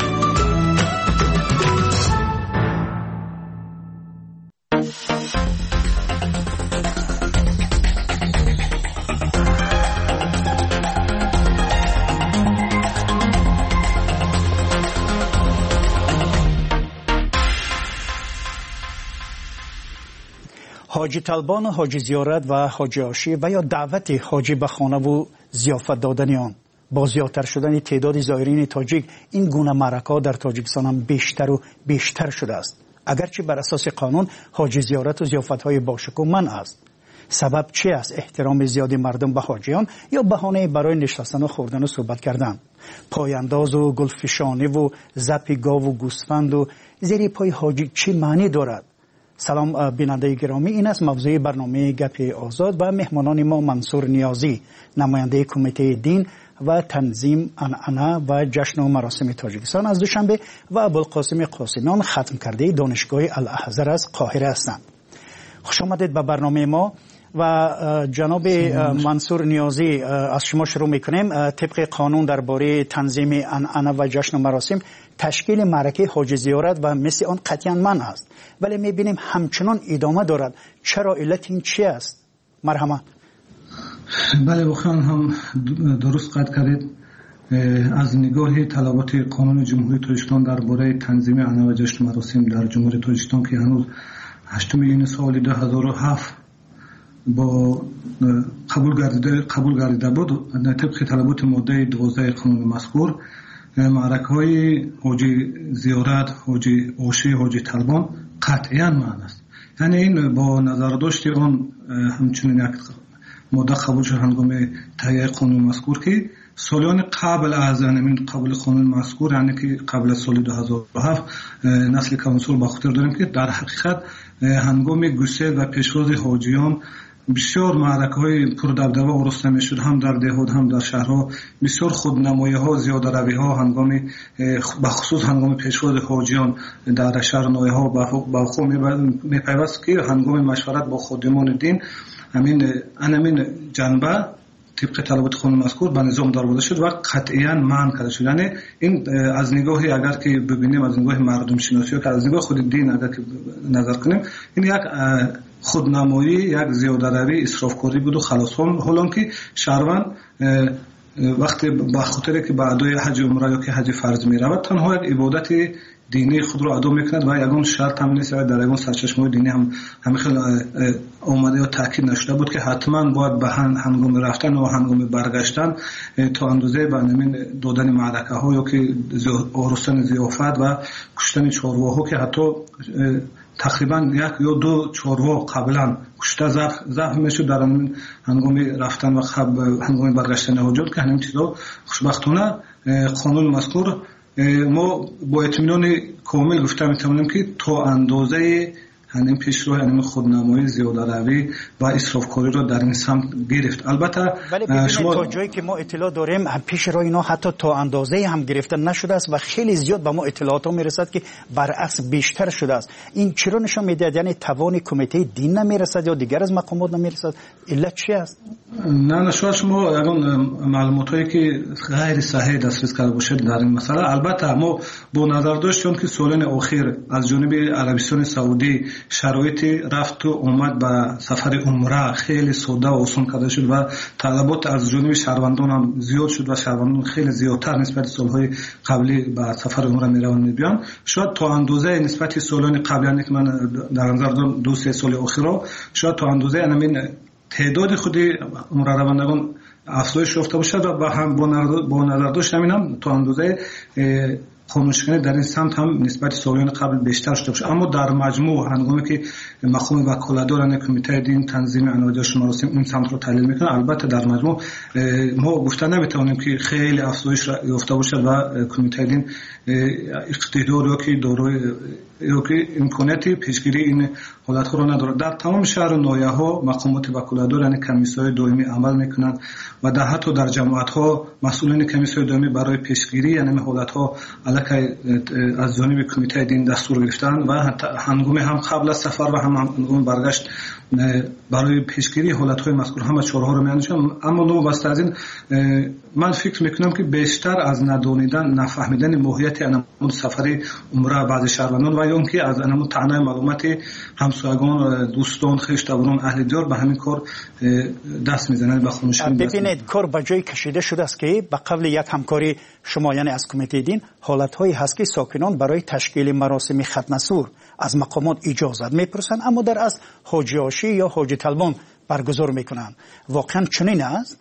حاجی طلبان، حاجی زیارت و حاجی عاشی و یا دعوت حاجی به خانه و ضیافت دادن آن با زیادتر شدن تعداد زائرین تاجیک این گونه معرکه‌ها در تاجیکستان هم بیشتر و بیشتر شده است. اگرچه بر اساس قانون حاجی زیارت و ضیافت‌های باشکوه منع است. سبب چی است؟ احترام زیادی مردم به حاجیان یا بهانه برای نشستن و خوردن و صحبت کردن؟ پایانداز و گلفشانی و زپ گاو و گوسفند و زیر پای حاجی چه معنی دارد؟ سلام بیننده گرامی، این است موضوع برنامه گپ آزاد و مهمانان ما منصور نیازی نماینده کمیته دین و تنظیم عنعنه و جشن و مراسم تاجیکستان از دوشنبه و ابوالقاسم قاسمیان ختم کرده دانشگاه الاحزر از قاهره هستند. خوش آمدید به برنامه ما. و جناب منصور نیازی از شما شروع میکنیم. طبق قانون درباره تنظیم عنعنه و جشن و مراسم تشکیل معرکه حاج زیارت و مثل آن قطعا منع است، ولی میبینیم همچنان ادامه دارد. چرا علت این چی است؟ مرحمت. بله واقعا هم درست قد کردید. از نگاه طلبات قانون جمهوری تاجیکستان درباره تنظیم عنعنه و جشن و مراسم در جمهوری تاجیکستان که هنوز هشتم این سال دو هزار و هفت با قبول گردیده قبول گردیده بود، طبق طلبات ماده دوازده قانون مذکور معرکه های حاج زیارت، حاج عاشی، حاج طلبان قطعاً معنی است. یعنی این با نظر داشت آن همچنین یک ماده قبول شد هنگام تهیه قانون مذکور که سالیان قبل از این قبول قانون مذکور، یعنی که قبل از سال دو هزار و هفت نسل کانسول با خاطر داریم که در حقیقت هنگام گسیل و پیشواز حاجیان بسیار معرکه های پردبدبه آورسته می شد، هم در دهات هم در شهرها. بسیار خودنمایی ها، زیاده روی ها هنگام بخصوص هنگام پیشواز حاجیان در شهر نایه ها با خود می پیوست که هنگام مشورت با خادمان دین همین همین جنبه طبق طلبات قانون مذکور به نظام درآورده شد و قطعاً منع کرده شد. یعنی این از نگاهی اگر که ببینیم، از نگاه مردم شناسی که از نگاه خود دین اگر که نظر کنیم، این یک خودنمایی، یک زیاده روی، اسرافکاری بود و خلاص. حالا که شهروند وقتی با خاطر که به ادای حج عمره یا که حج فرض می رود تنها یک عبادت دینی خود رو ادا میکند و یگان شرط هم نیست. در یگان سرچشمه دینی هم همه خیلی آمده یا تاکید نشده بود که حتما باید به هنگام رفتن و هنگام برگشتن تا اندازه به همین دادن معرکه ها یا که آرستن ضیافت و کشتن چارواها که حتی تقریبا یک یا دو چاروا قبلا کشته زخم میشد در هنگام رفتن و هنگام برگشتن حاجات که همین چیزا خوشبختانه قانون مذکور ما با اطمینان کامل گفته میتونیم که تا اندازه همین پیشرو، همین خودنمایی، زیاده روی و اسرافکاری رو در این سمت گرفت. البته ولی شما تا جایی که ما اطلاع داریم پیشرو اینا حتی تا اندازه هم گرفته نشده است و خیلی زیاد به ما اطلاعات ها میرسد که برعکس بیشتر شده است. این چرا نشان میده؟ یعنی توان کمیته دین نمیرسد یا دیگر از مقامات نمیرسد؟ علت چی است؟ نه نه شما شما اون معلوماتی که غیر صحیح دسترس کرده باشید در این مسئله. البته ما با نظر داشتیم که سالن اخیر از جانب عربستان سعودی شرایط رفت و آمد به سفر عمره خیلی ساده و آسان کرده شد و طلبات از جانب شهروندان هم زیاد شد و شهروندان خیلی زیادتر نسبت سالهای قبلی به سفر عمره میروند میبیان. شاید تا اندازه نسبت سالان قبلی که من در نظر دارم دو سه سال اخیر شاید تا اندازه همین تعداد خود عمره روندگان افزایش یافته باشد و هم با نظر داشت همین هم تا اندازه خاموشکنی در این سمت هم نسبت سالیان قبل بیشتر شده باشه. اما در مجموع هنگامی که مقام وکالتداران کمیته دین تنظیم عنعنه و جشن و مراسم این سمت رو تحلیل میکنه، البته در مجموع ما گفته نمیتونیم که خیلی افزایش یافته باشه و کمیته دین اقتدار یا که دارای یا که امکاناتی پیشگیری این حالت ها رو نداره. در تمام شهر و نایه ها مقامات وکالتدار یعنی کمیسیون دائمی عمل میکنند و در حتی در جماعت ها مسئولین کمیسیون دائمی برای پیشگیری یعنی حالت ها علاقه از جانب کمیته دین دستور گرفتن و هنگام هم قبل از سفر و هم هنگام برگشت برای پیشگیری حالت های مذکور همه چاره‌ها رو می‌اندیشن. اما نو واسه از این من فکر میکنم که بیشتر از ندانیدن نفهمیدن ماهیت انمون سفر عمره بعض شهروندان و یا اینکه از انمون تنها معلومات همسایگان، دوستان، خویشاوندان، اهل دیار به همین کار دست میزنند. به خاموشی ببینید کار به جای کشیده شده است که به قبل یک همکاری شما یعنی از کمیته دین حالت‌هایی هست که ساکنان برای تشکیل مراسم ختم سور از مقامات اجازت میپرسند اما در اصل حاج عاشی یا حاج طلبان برگزار میکنند. واقعا چنین است؟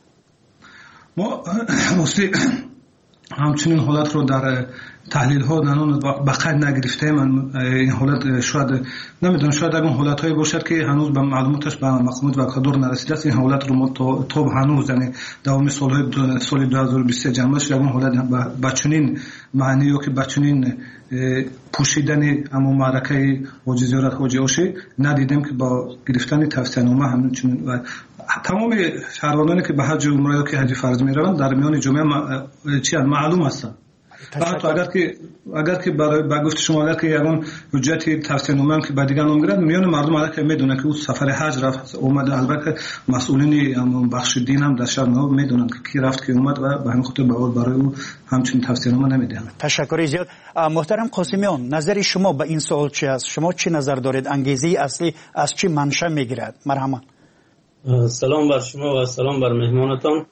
ما مستی همچنین حالت رو در تحلیل ها نانون بقید نگرفته. من این حالت شاید نمیدونم شاید اگر حالت هایی باشد که هنوز به معلوماتش به مقامات وکالتدار نرسیده است. این حالت رو ما تا هنوز یعنی دوام سال سال دو هزار و بیست و سه جمع شد. اون حالت بچنین معنی که بچنین پوشیدن اما معرکه حاج زیارت حاج عاشی ندیدم که با گرفتن توصیه نامه همچنین و تمام شهروندانی که به حج عمره یا که حج فرض میروند در میان جمعه چی معلوم هستند. تو اگر که اگر که برای با گفت شما اگر که یگان حجت توصیه‌نامه هم که با دیگه نام گرفت میان مردم اگر که میدونن که او سفر حج رفت اومد، البته مسئولین بخش دین هم در شهر نو میدونن که کی رفت کی اومد و به همین خاطر برای او همچین توصیه‌نامه نمیدن. تشکر زیاد. محترم قاسمیان، نظر شما به این سوال چی است؟ شما چی نظر دارید؟ انگیزه اصلی از چی منشأ میگیرد؟ مرحمت. سلام بر شما و سلام بر مهمانتان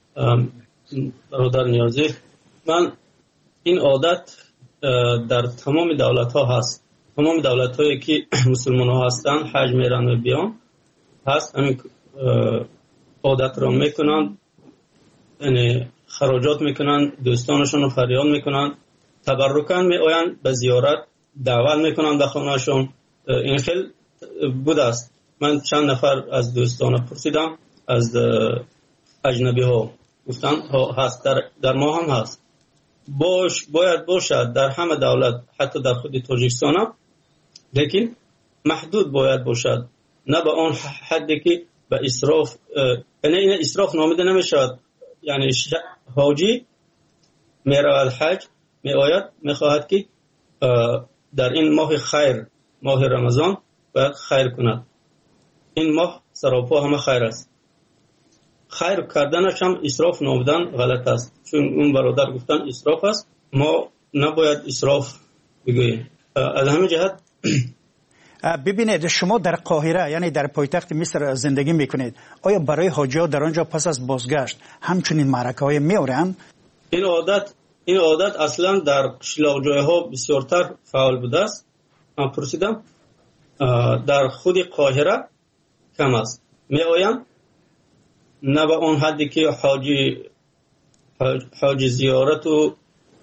برادر نیازی. من این عادت در تمام دولت ها هست، تمام دولت هایی که مسلمان ها هستن حج میرن و بیان هست، همین عادت را میکنن، یعنی خراجات میکنن، دوستانشون رو فریاد میکنن، تبرکن می آین به زیارت دعوت میکنن در خانهشون. این خیلی بوده است. من چند نفر از دوستان پرسیدم از اجنبی ها، گفتن هست، در, در ما هم هست. باش باید باشد در همه دولت، حتی در خود تاجیکستان هم، لیکن محدود باید باشد، نه به آن حدی که به اسراف، یعنی این اسراف نامیده نمیشود. یعنی حاجی میرود حج، می آید میخواهد که در این ماه خیر، ماه رمضان باید خیر کند. این ماه سراپا همه خیر است. خیر کردنش هم اسراف نامیدن غلط است، چون اون برادر گفتن اسراف است، ما نباید اسراف بگوییم. از همین جهت ببینید، شما در قاهره یعنی در پایتخت مصر زندگی میکنید، آیا برای حاجی‌ها در آنجا پس از بازگشت همچنین معرکه‌های میارن؟ این عادت این عادت اصلا در قشلاق جایها بسیارتر فعال بوده است. من پرسیدم در خود قاهره کم است. می آیم نه به اون حدی که حاجی حاجی زیارت و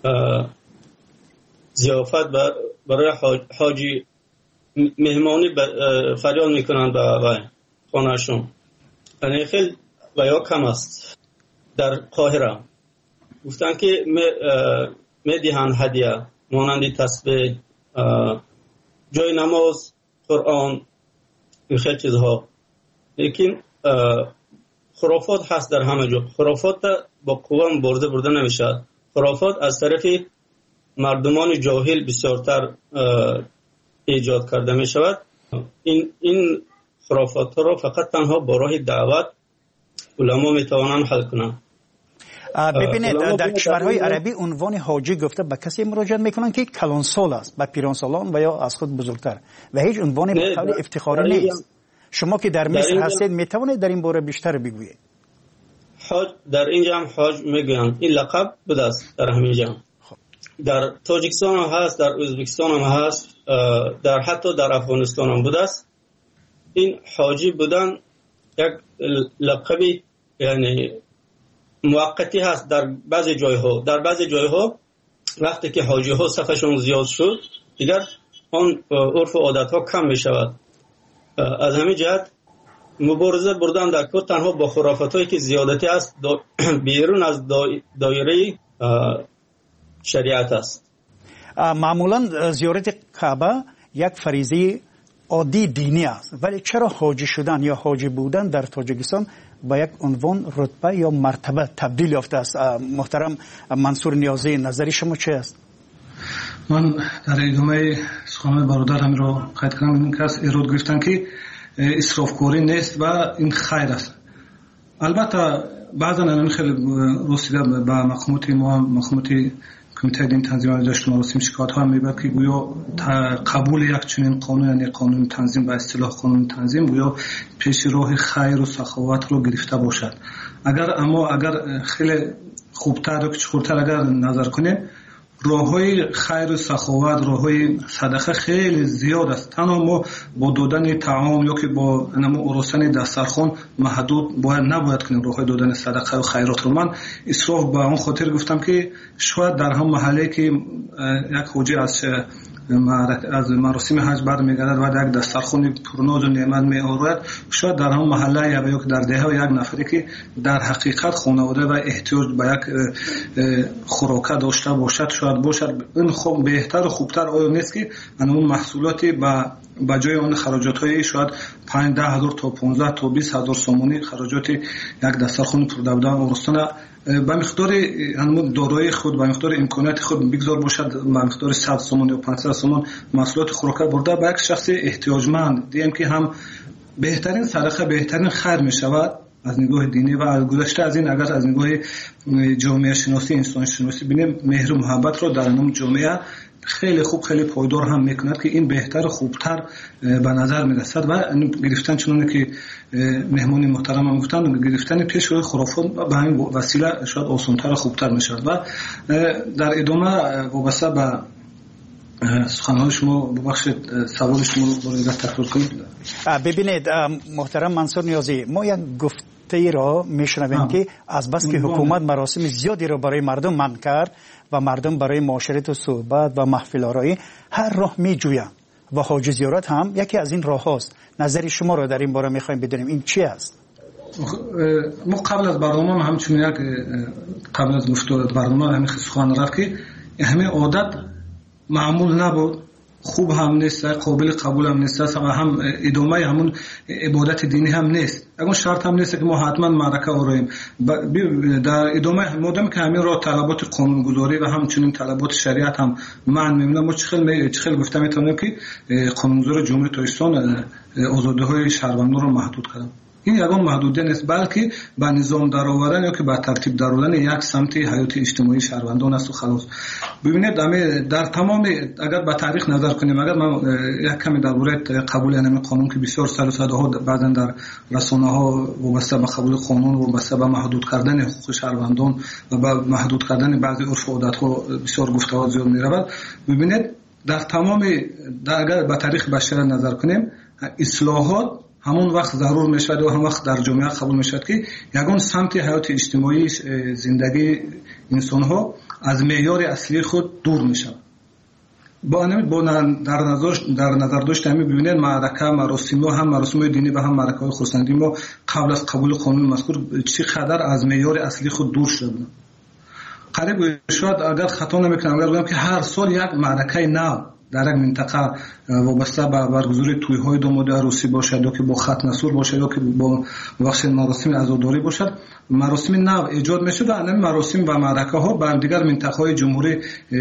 ضیافت برای حاجی مهمانی فریاد میکنند به خانهشون. یعنی خیلی بیا کم است. در قاهره گفتن که می دهند هدیه مانند تسبیح، جای نماز، قرآن، این خیلی چیزها. لیکن خرافات هست در همه جا. خرافات با قوه مبارزه برده نمیشد. خرافات از طرف مردمان جاهل بسیارتر ایجاد کرده می شود. این این خرافات ها را فقط تنها با راه دعوت علما می توانند حل کنند. ببینید، در کشورهای عربی عنوان حاجی گفته به کسی مراجعه میکنن که کلانسال است، به پیرانسالان و یا از خود بزرگتر، و هیچ عنوان به قول افتخاری نیست. شما که در مصر هستید میتوانید در این باره بیشتر بگویید؟ حاج در اینجا هم حاج میگویند، این لقب بوده است در همین جا. در تاجیکستان هم هست، در ازبکستان هم هست، در حتی در افغانستان هم بوده است. این حاجی بودن یک لقبی یعنی موقتی هست در بعضی جایها. در بعضی جایها وقتی که حاجی ها صفشون زیاد شد، دیگر آن عرف و عادت ها کم می شود. از همین جهت مبارزه بردن در کار تنها با خرافات هایی که زیادتی است بیرون از دایره شریعت است. معمولا زیارت کعبه یک فریضه عادی دینی است، ولی چرا حاجی شدن یا حاجی بودن در تاجیکستان با یک عنوان رتبه یا مرتبه تبدیل یافته است؟ محترم منصور نیازی، نظری شما چه است؟ من در ادامه سخنان برادر همین رو قید کنم، این کس ایراد گرفتن که اسرافکاری نیست و این خیر است. البته بعضا این خیلی رسیده به مقامات ما، مقامات کمیته دین تنظیم و جشن مراسم شکایت ها میبرد که گویا قبول یک چنین قانون، یعنی قانون تنظیم به اصطلاح قانون تنظیم، گویا پیش راه خیر و سخاوت رو گرفته باشد. اگر اما اگر خیلی خوبتر و کچخورتر اگر نظر کنه، راههای خیر و سخاوت، راههای صدقه خیلی زیاد است. تنها ما با دادن طعام یا که با نمو ارسطن دسترخوان محدود باید نباید کنیم راههای دادن صدقه و خیرات رو. من اسراف به اون خاطر گفتم که شاید در هم محله که یک حاجی از از مراسم حج برمیگردد و یک دسترخوان پرناز و نعمت میآورد، شاید در هم محله یا یک در دهه و یک نفری که در حقیقت خانواده و احتیاج به یک خوراک داشته باشد شاید باشد. این خوب بهتر و خوبتر آیا نیست که اون محصولاتی با با جای اون خراجات های شاید پنج ده هزار تا پانزده تا بیست هزار سومانی خراجات یک دسترخوان پردابدن ارستان به مقدار همون دارایی خود، به مقدار امکانات خود بگذار باشد، به مقدار صد سومون یا پانصد سومون محصولات خوراکی برده به یک شخص احتیاجمند دیدیم که هم بهترین صدقه، بهترین خیر می شود از نگاه دینی. و از گذشته از این اگر از نگاه جامعه شناسی، انسان شناسی بینیم، مهر و محبت رو در اون جامعه خیلی خوب، خیلی پایدار هم میکند که این بهتر، خوبتر به نظر میرسد. و گرفتن چنانه که مهمانی محترم هم گفتن، گرفتن پیش روی خرافات به همین وسیله شاید آسانتر و خوبتر میشد. و در ادامه وابسته به سخنهای شما ببخشید سوال شما رو باید تکرار کنید. ببینید محترم منصور نیازی، ما یک گفته را میشنویم که از بس که حکومت مراسم زیادی را برای مردم منع کرد و مردم برای معاشرت و صحبت و محفل آرایی هر راه میجویند و حاج زیارت هم یکی از این راه هاست. نظر شما را در این باره میخوایم بدونیم، این چی است؟ ما قبل از برنامه همچنین یک قبل از گفتار برنامه همین سخن رفت که همین عادت معمول نبود، خوب هم نیست، قابل قبول هم نیست و هم ادامه همون عبادت دینی هم نیست. اگر شرط هم نیست که ما حتما معرکه آراییم. در ادامه مادام که همین را طلبات قانونگذاری و همچنین طلبات شریعت هم معنی میمونه، ما چخیل چخیل گفته میتونیم که قانونگذار جمهوری تاجیکستان آزادی‌های شهروندان رو محدود کرد. این یگان محدودیت نیست، بلکه به نظام درآوردن یا که به ترتیب درآوردن یک سمت حیات اجتماعی شهروندان است و خلاص. ببینید در تمام اگر به تاریخ نظر کنیم، اگر من یک کمی درباره قبول این قانون که بسیار سال و سالها بعداً در رسانه‌ها وابسته به قبول قانون و وابسته به محدود کردن حقوق شهروندان و به محدود کردن بعضی عرف و عادت‌ها بسیار گفته‌ها زیاد می‌رود. ببینید در تمام در اگر به تاریخ بشر نظر کنیم، اصلاحات همون وقت ضرور میشد و هم وقت در جامعه قبول میشد که یگان سمت حیات اجتماعی زندگی انسان ها از معیار اصلی خود دور میشد. با همین با در نظر در نظر داشت همین ببینید معرکه، مراسم ها، هم مراسم دینی و هم معرکه های خرسندی ما قبل از قبول قانون مذکور چقدر از معیار اصلی خود دور شده بود. قریب شاید اگر خطا نمیکنم اگر بگم که هر سال یک معرکه نو در یک منطقه وابسته به برگزاری توی‌های داماد عروسی باشد یا که با ختم نسور باشد یا که با بخش مراسم عزاداری باشد، مراسم نو ایجاد میشد و همین مراسم و معرکه ها به دیگر منطقه‌های جمهوری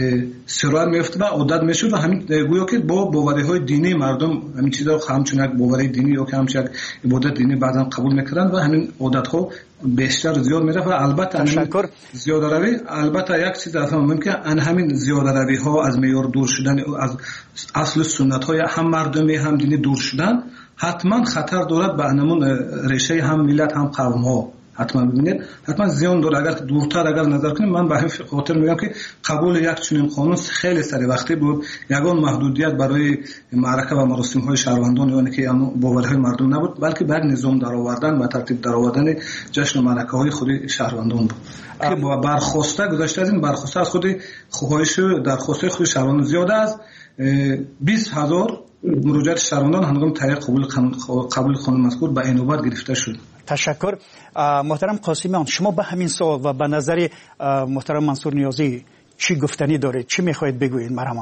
سرایت می‌افت و عادت میشد و همین گویا که با باوری‌های دینی مردم همین چیزا همچون یک باوری دینی یا که همچون یک عبادت دینی بعداً قبول می‌کردند و همین عادت‌ها بیشتر زیاد میره. و البته تشکر زیاده روی البته یک چیز اصلا ممکن ان همین زیاده روی ها از معیار دور شدن از اصل سنت های هم مردمی هم دینی دور شدن حتما خطر دارد به انمون ریشه هم ملت هم قوم ها. حتما ببینید حتما زیان داره. اگر دورتر اگر نظر کنیم من به همین خاطر میگم که قبول یک چنین قانون خیلی سری وقتی بود، یگان محدودیت برای معرکه و مراسم های شهروندان یعنی که باورهای مردم نبود، بلکه به نظام درآوردن و ترتیب درآوردن جشن و معرکه های خود شهروندان بود که برخواسته گذشته از این برخواسته از خود خواهش درخواسته خود شهروندان زیاده از بیست هزار مراجعات شهروندان هنگام تایید قبول قبول قانون مذکور به اینوبت گرفته شد. تشکر. محترم قاسمیان، شما به همین سوال و به نظر محترم منصور نیازی چی گفتنی دارید؟ چی میخواهید بگویید مرحبا؟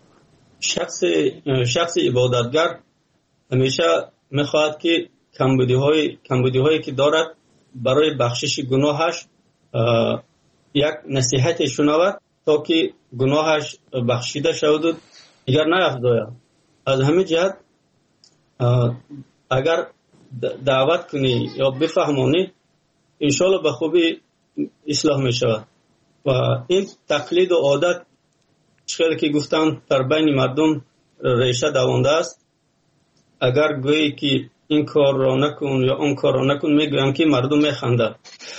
شخص شخص عبادتگر همیشه میخواهد که کمبودی های کمبودی هایی که دارد برای بخشش گناهش یک نصیحت شنود تا که گناهش بخشیده شود و دیگر نیفزاید. از همین جهت اگر دعوت کنی یا بفهمانی انشالله به خوبی اصلاح می شود. و این تقلید و عادت چخیلی که گفتن در بین مردم ریشه دوانده است. اگر گویی که این کار را نکن یا اون کار را نکن میگویم که مردم میخندند.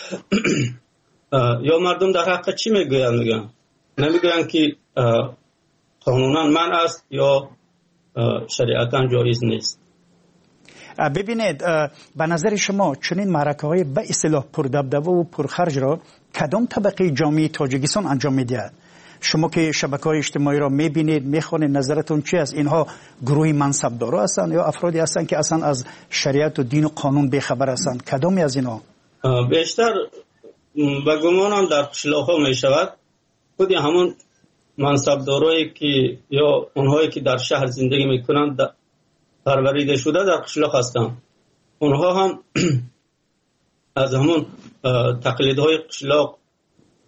یا مردم در حق چی میگویند؟ میگن نمیگویند که قانونا منع است یا شریعتا جایز نیست. ببینید به نظر شما چنین معرکه های به اصطلاح پردبدبه و پرخرج را کدام طبقه جامعه تاجیکستان انجام میدهد؟ شما که شبکه‌های اجتماعی را میبینید میخوانید، نظرتون چی است؟ اینها گروهی منصبدارا هستند یا افرادی هستند که اصلا از شریعت و دین و قانون بیخبر هستند؟ کدامی از اینا؟ بیشتر به گمانم در قشلاق‌ها میشود خود همون منصبدارایی که یا اونهایی که در شهر زندگی میکنند پروریده شده در قشلاق هستند. اونها هم از همون تقلیدهای قشلاق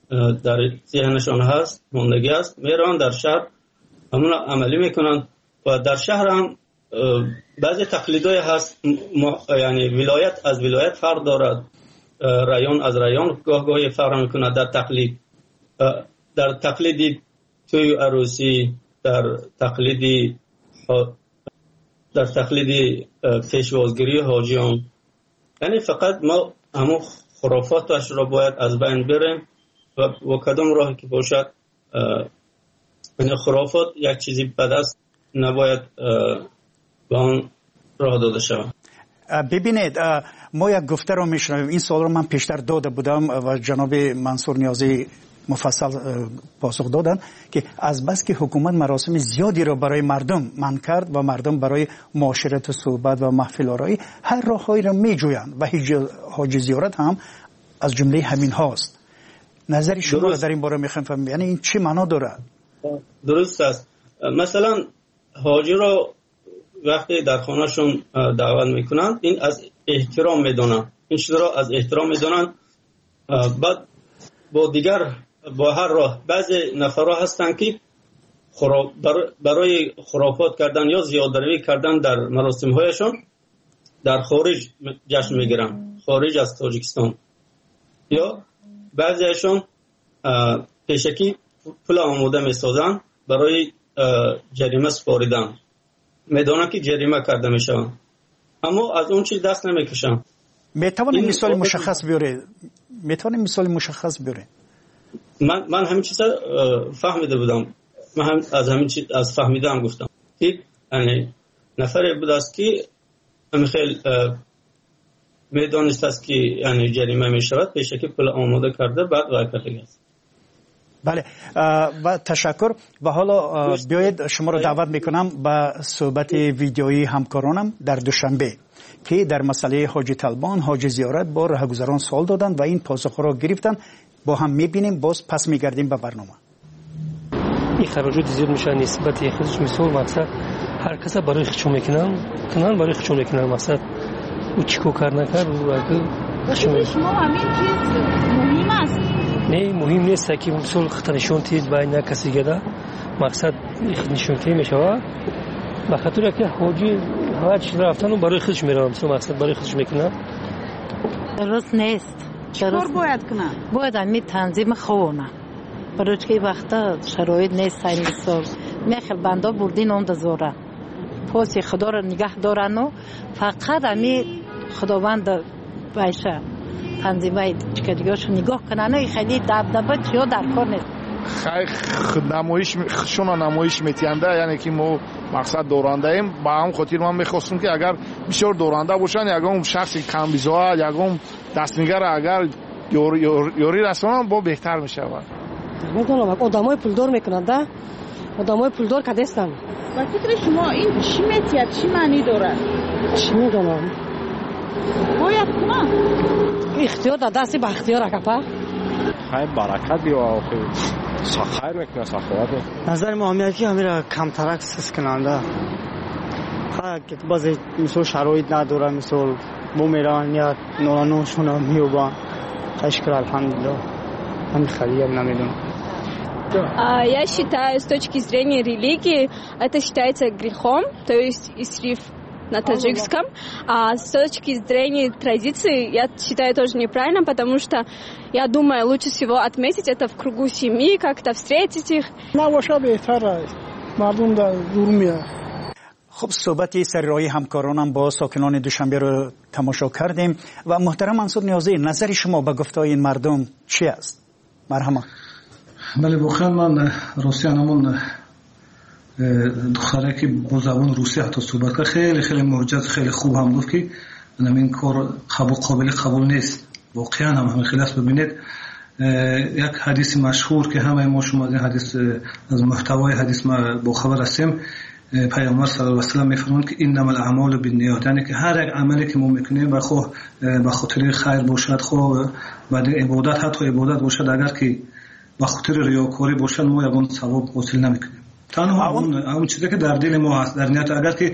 در ذهنشان هست موندگی است میرن در شهر همون عملی میکنن و در شهر هم بعضی تقلیدای هست یعنی ولایت از ولایت فرق دارد رایون از رایون گاه گاهی فرق میکنه در تقلید در تقلیدی توی عروسی در تقلیدی در تقلیدی پیشوازگیری حاجیان یعنی فقط ما همون خرافاتش را باید از بین بریم و, و کدام راهی که باشد یعنی خرافات یک چیزی بد است نباید به آن راه داده شود. ببینید ما یک گفته رو میشنویم این سوال رو من پیشتر داده بودم و جناب منصور نیازی مفصل پاسخ دادن که از بس که حکومت مراسم زیادی را برای مردم منع کرد و مردم برای معاشرت و صحبت و محفل آرایی هر راههایی را میجویند و حاج زیارت هم از جمله همین هاست. نظر شما در این باره میخوام فهمم یعنی این چی معنا داره؟ درست است. مثلا حاجی را وقتی در خانهشون دعوت میکنند این از احترام میدونن این چیز را از احترام میدونن. بعد با دیگر با هر راه بعضی نفرها هستند که برای خرافات کردن یا زیادروی کردن در مراسم هایشان در خارج جشن میگیرن خارج از تاجیکستان یا بعضیشون پیشکی پول آماده میسازن برای جریمه سپاریدن میدونن که جریمه کرده میشن اما از اون چیز دست نمیکشن. میتوانید مثال مشخص بیاره میتوانید مثال مشخص بیاره؟ من من همین چیزا فهمیده بودم من هم از همین چیز از فهمیدم گفتم که یعنی نفری بود است که همین خیلی میدونست است که یعنی جریمه میشود پیشکی پول آماده کرده بعد واقعا است. بله و تشکر و حالا بیایید شما رو دعوت میکنم به صحبت ویدیویی همکارانم در دوشنبه که در مسئله حاج طلبان حاج زیارت با راهگذران سوال دادن و این پاسخ را گرفتن. با هم میبینیم باز پس میگردیم به برنامه. این خراجات زیاد میشه نسبت خودش مثال مقصد هر کس برای خودشون میکنن کنن برای خودشون میکنن مقصد او چیکو کار نکرد و اگه شما همین چیز مهم است نه مهم نیست که مثال خط نشون تید با نه کسی گدا مقصد نشون کی میشه به خاطر که حاجی حاج رفتن و برای خودش میرن مثلا مقصد برای خودش میکنن درست نیست. چطور باید کنن؟ باید همین تنظیم خوونه برای که وقتا شرایط نیست این مثال میخل بنده بردین اون دزوره پاسی خدا را نگه دارن و فقط همین خداوند باشه تنظیمه چکدیگاش نگاه کنن و خیلی دبدبه چیا در کار نیست. خیلی نمایش شونا نمایش میتینده یعنی که ما مقصد دورانده ایم با هم خاطر من میخواستم که اگر بسیار دورانده باشن یکم شخص کم بیزا یکم دستنگر اگر یوری یوری رسانن با بهتر میشه. میدونم آدمای پولدار میکنند آدمای پولدار که دستن و فکر شما این چی میتید چی معنی داره؟ چی میدونم باید کنم اختیار در دستی به اختیار اکپا خیلی برکت بی و آخی خیر میکنه سخوات نظر ما همیه که همین را کمترک سس کننده خیلی که بعضی مثل شرایط نداره مثل بو میرن یا نورانوشون هم میوبان تشکر الحمدلله همین خیلی هم намидунам. Я считаю, с точки зрения религии, это считается грехом, то есть исриф на таджикском. А с точки зрения традиции, я считаю тоже неправильно, потому что я думаю, лучше всего отметить это в кругу семьи, как-то встретить их. خب صحبت سررایی همکارانم با ساکنان دوشنبه رو تماشا کردیم و محترم منصور نیازی نظر شما به گفته‌های این مردم چی است؟ مرحبا. بله بخیر من روسیه همون دختره که با زبان روسی حتی صحبت کرد خیلی خیلی معجز خیلی خوب هم گفت که این کار قابل قابل قبول نیست واقعا هم همین خیلی است. ببینید یک حدیث مشهور که همه ما شما از این حدیث از محتوای حدیث ما با خبر هستیم پیامبر صلی الله علیه و سلم میفرمایند که انما الاعمال بالنیات یعنی که هر یک عملی که ما میکنیم به خود به خاطر خیر باشد خود بعد عبادت حتی عبادت باشد اگر که به خاطر ریاکاری باشد ما یگان ثواب حاصل نمیکنیم. تنها اون اون چیزی که در دل ما هست در نیت اگر که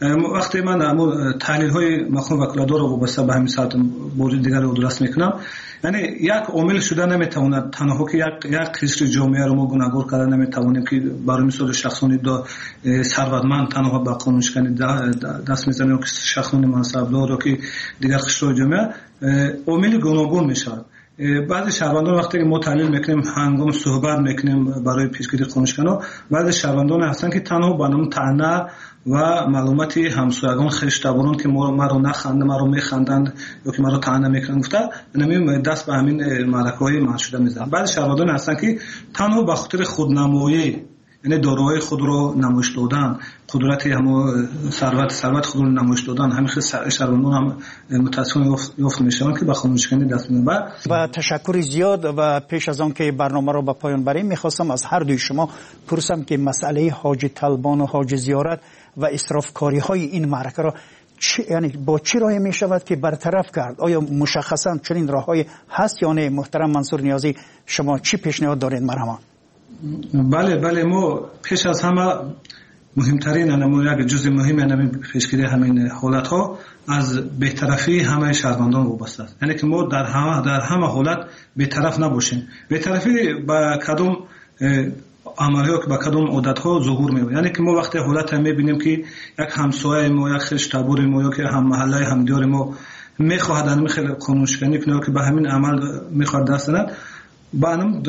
وقتی من تحلیل های مفهوم وکالتدار رو وابسته به همین ساعت موضوع دیگر رو درست میکنم، یعنی یک عامل شده نمیتواند تنها که یک یک قشر جامعه رو ما گوناگون کردن نمیتوانیم که برای مثال شخصانی دا ثروتمند تنها به قانونشکنی دست میزنیم که شخصانی منصبدار رو که دیگر قشر جامعه عامل گوناگون میشه. بعضی شهروندان وقتی که ما تحلیل میکنیم هنگام صحبت میکنیم برای پیشگیری قانونشکنان، بعضی شهروندان هستن که تنها با نام طعنه و معلومات همسایگان خشتباران که ما ما رو نخنده ما رو میخندند یا که ما رو طعنه میکنن گفته نمیم دست به همین معرکه‌های منشوده میزنن. بعضی شهروندان هستن که تنها به خاطر خودنمایی، یعنی دارایی خود رو نمایش دادن، قدرت همو ثروت ثروت خود رو نمایش دادن، همین شهروندان هم متاسفانه یافت میشن که به قانونشکنی دست میدن. و تشکر زیاد. و پیش از آن که برنامه رو به پایان بریم میخواستم از هر دوی شما پرسم که مسئله حاج طلبان و حاج زیارت و اسرافکاری های این معرکه را چی، یعنی با چی راهی می شود که برطرف کرد؟ آیا مشخصا چنین راههایی هست یا نه؟ محترم منصور نیازی، شما چی پیشنهاد دارید مرحبا؟ بله بله، ما پیش از همه مهمترین انمو یک جزء مهم انمو پیشگیری همین حالت ها از بی‌طرفی همه شهروندان وابسته است. یعنی که ما در همه در همه حالت بی‌طرف نباشیم. بی‌طرفی با کدوم عملیات با کدوم عادت ها ظهور می‌کنه. یعنی که ما وقتی حالت هم می‌بینیم که یک همسایه ما، یک خشتبار ما یا که هم محله هم دیار ما می‌خواهد انم خیلی قانونشکنی کنه که به همین عمل می‌خواد دست بدن، با انم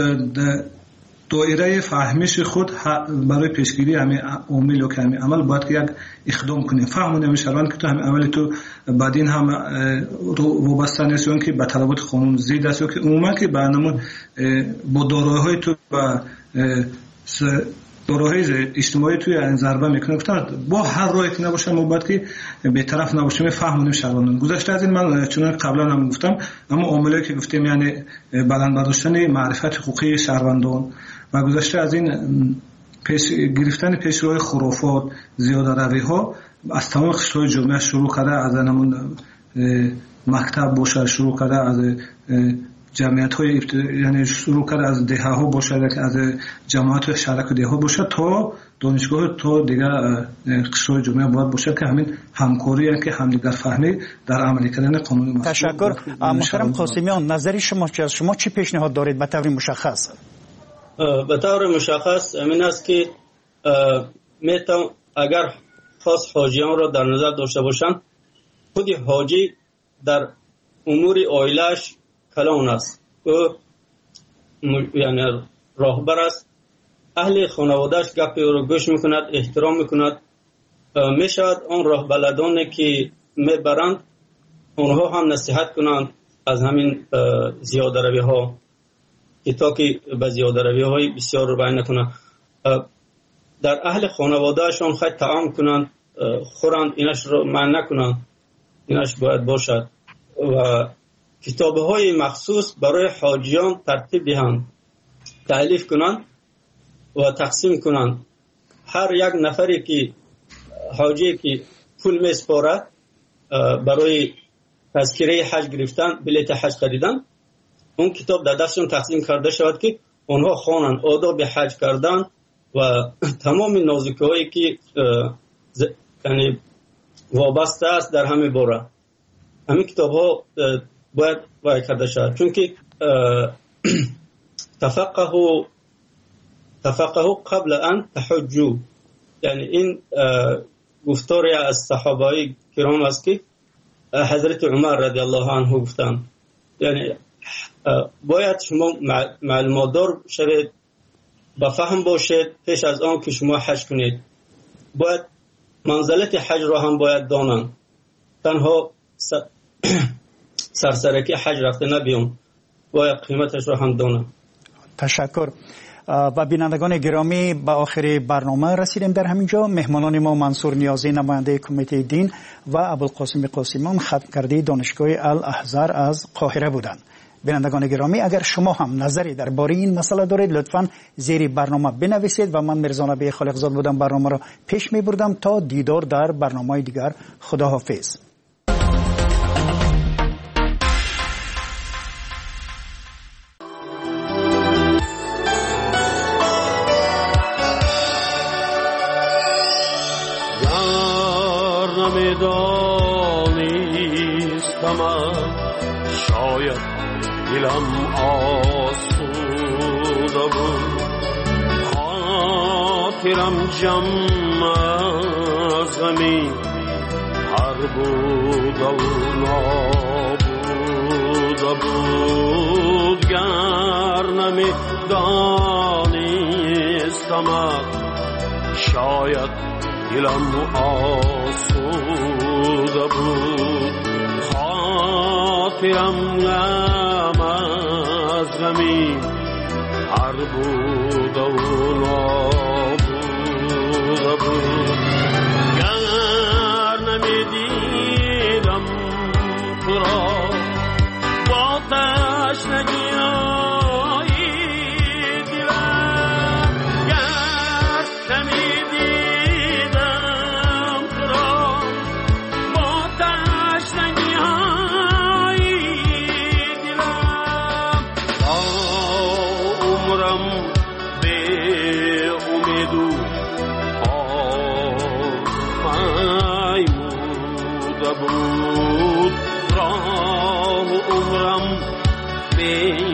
دایره فهمیش خود برای پیشگیری همین عامل و که همین عمل باید که یک اقدام کنیم. فهمونیم میشوند که تو همین عمل تو بعدین هم وابسته نیست یا که به طلبات قانون ضد است یا که عموما که برنامه با دارایی‌های تو و دارایی‌های اجتماعی توی این ضربه میکنه که با هر راهی که نباشه ما باید که بی‌طرف نباشیم. فهمونیم شهروندان. گذشته از این من چون قبلا هم گفتم، اما عاملی که گفتیم یعنی بلند برداشتن معرفت حقوقی شهروندان و گذشته از این پیش گرفتن پیشروهای خرافات، زیاده روی ها از تمام قشرهای جامعه شروع کرده، از همون مکتب باشه شروع کرده، از جمعیت های یعنی شروع کرده از دهه ها باشه، از جماعت شرک دهه ها باشه تا دانشگاه تا دیگر قشرهای جامعه باید باشه که همین همکاری یعنی که همدیگر فهمی در عملی کردن قانون. تشکر. محترم قاسمیان، نظری شما چی است؟ شما چی پیشنهاد دارید به طور مشخص؟ به طور مشخص امین است که میتون اگر خاص حاجیان را در نظر داشته باشند، خود حاجی در امور عائله‌اش کلان است، او یعنی راهبر است، اهل خانواده‌اش گپ او را گوش میکند، احترام میکند. میشود آن راه بلدانی که میبرند اونها هم نصیحت کنند از همین زیاده روی ها که تا که به زیاده روی های بسیار رو بیان نکنند. در اهل خانوادهشان خیلی طعام کنند، خورند، اینش رو منع نکنند، اینش باید باشد. و کتاب های مخصوص برای حاجیان ترتیب دهند، تألیف کنند و تقسیم کنند. هر یک نفری که حاجی که پول میسپارد برای تذکره حج گرفتن، بلیت حج خریدن، اون کتاب در دستشون تقسیم کرده شود که اونها خوانند آداب حج کردن و تمام نازکی‌هایی که یعنی وابسته است در همه باره. همین کتاب‌ها باید باید کرده شود، چون که تفقهوا تفقهوا قبل ان تحجوا، یعنی این گفتاری از صحابه کرام است که حضرت عمر رضی الله عنه گفتند، یعنی باید شما معلومات دار شوید، با فهم باشید پیش از آن که شما حج کنید. باید منزلت حج را هم باید دانند، تنها سرسرکی حج رفته نبیون، باید قیمتش را هم دانند. تشکر. و بینندگان گرامی، به آخر برنامه رسیدیم. در همینجا مهمانان ما منصور نیازی نماینده کمیته دین و ابوالقاسم قاسمیان خطکرده دانشگاه الاحزار از قاهره بودند. بینندگان گرامی، اگر شما هم نظری درباره این مسئله دارید لطفاً زیر برنامه بنویسید و من مرزا نبی خالقزاد بودم برنامه را پیش می‌بردم. تا دیدار در برنامه دیگر، خداحافظ. نمیدانستم شاید دلم آسوده بود خاطرم جمع از غمی هر بود و نابوده بود گر نمیدانستم شاید دلم آسوده بود خاطرم غم از غمی هر بود و نابوده بود گر نمیدیدم تو را با تشنگی های دلم گر نمیدیدم تو را با تشنگی های دلم تا عمرم به امید و آرمایموده بود راه عمرم به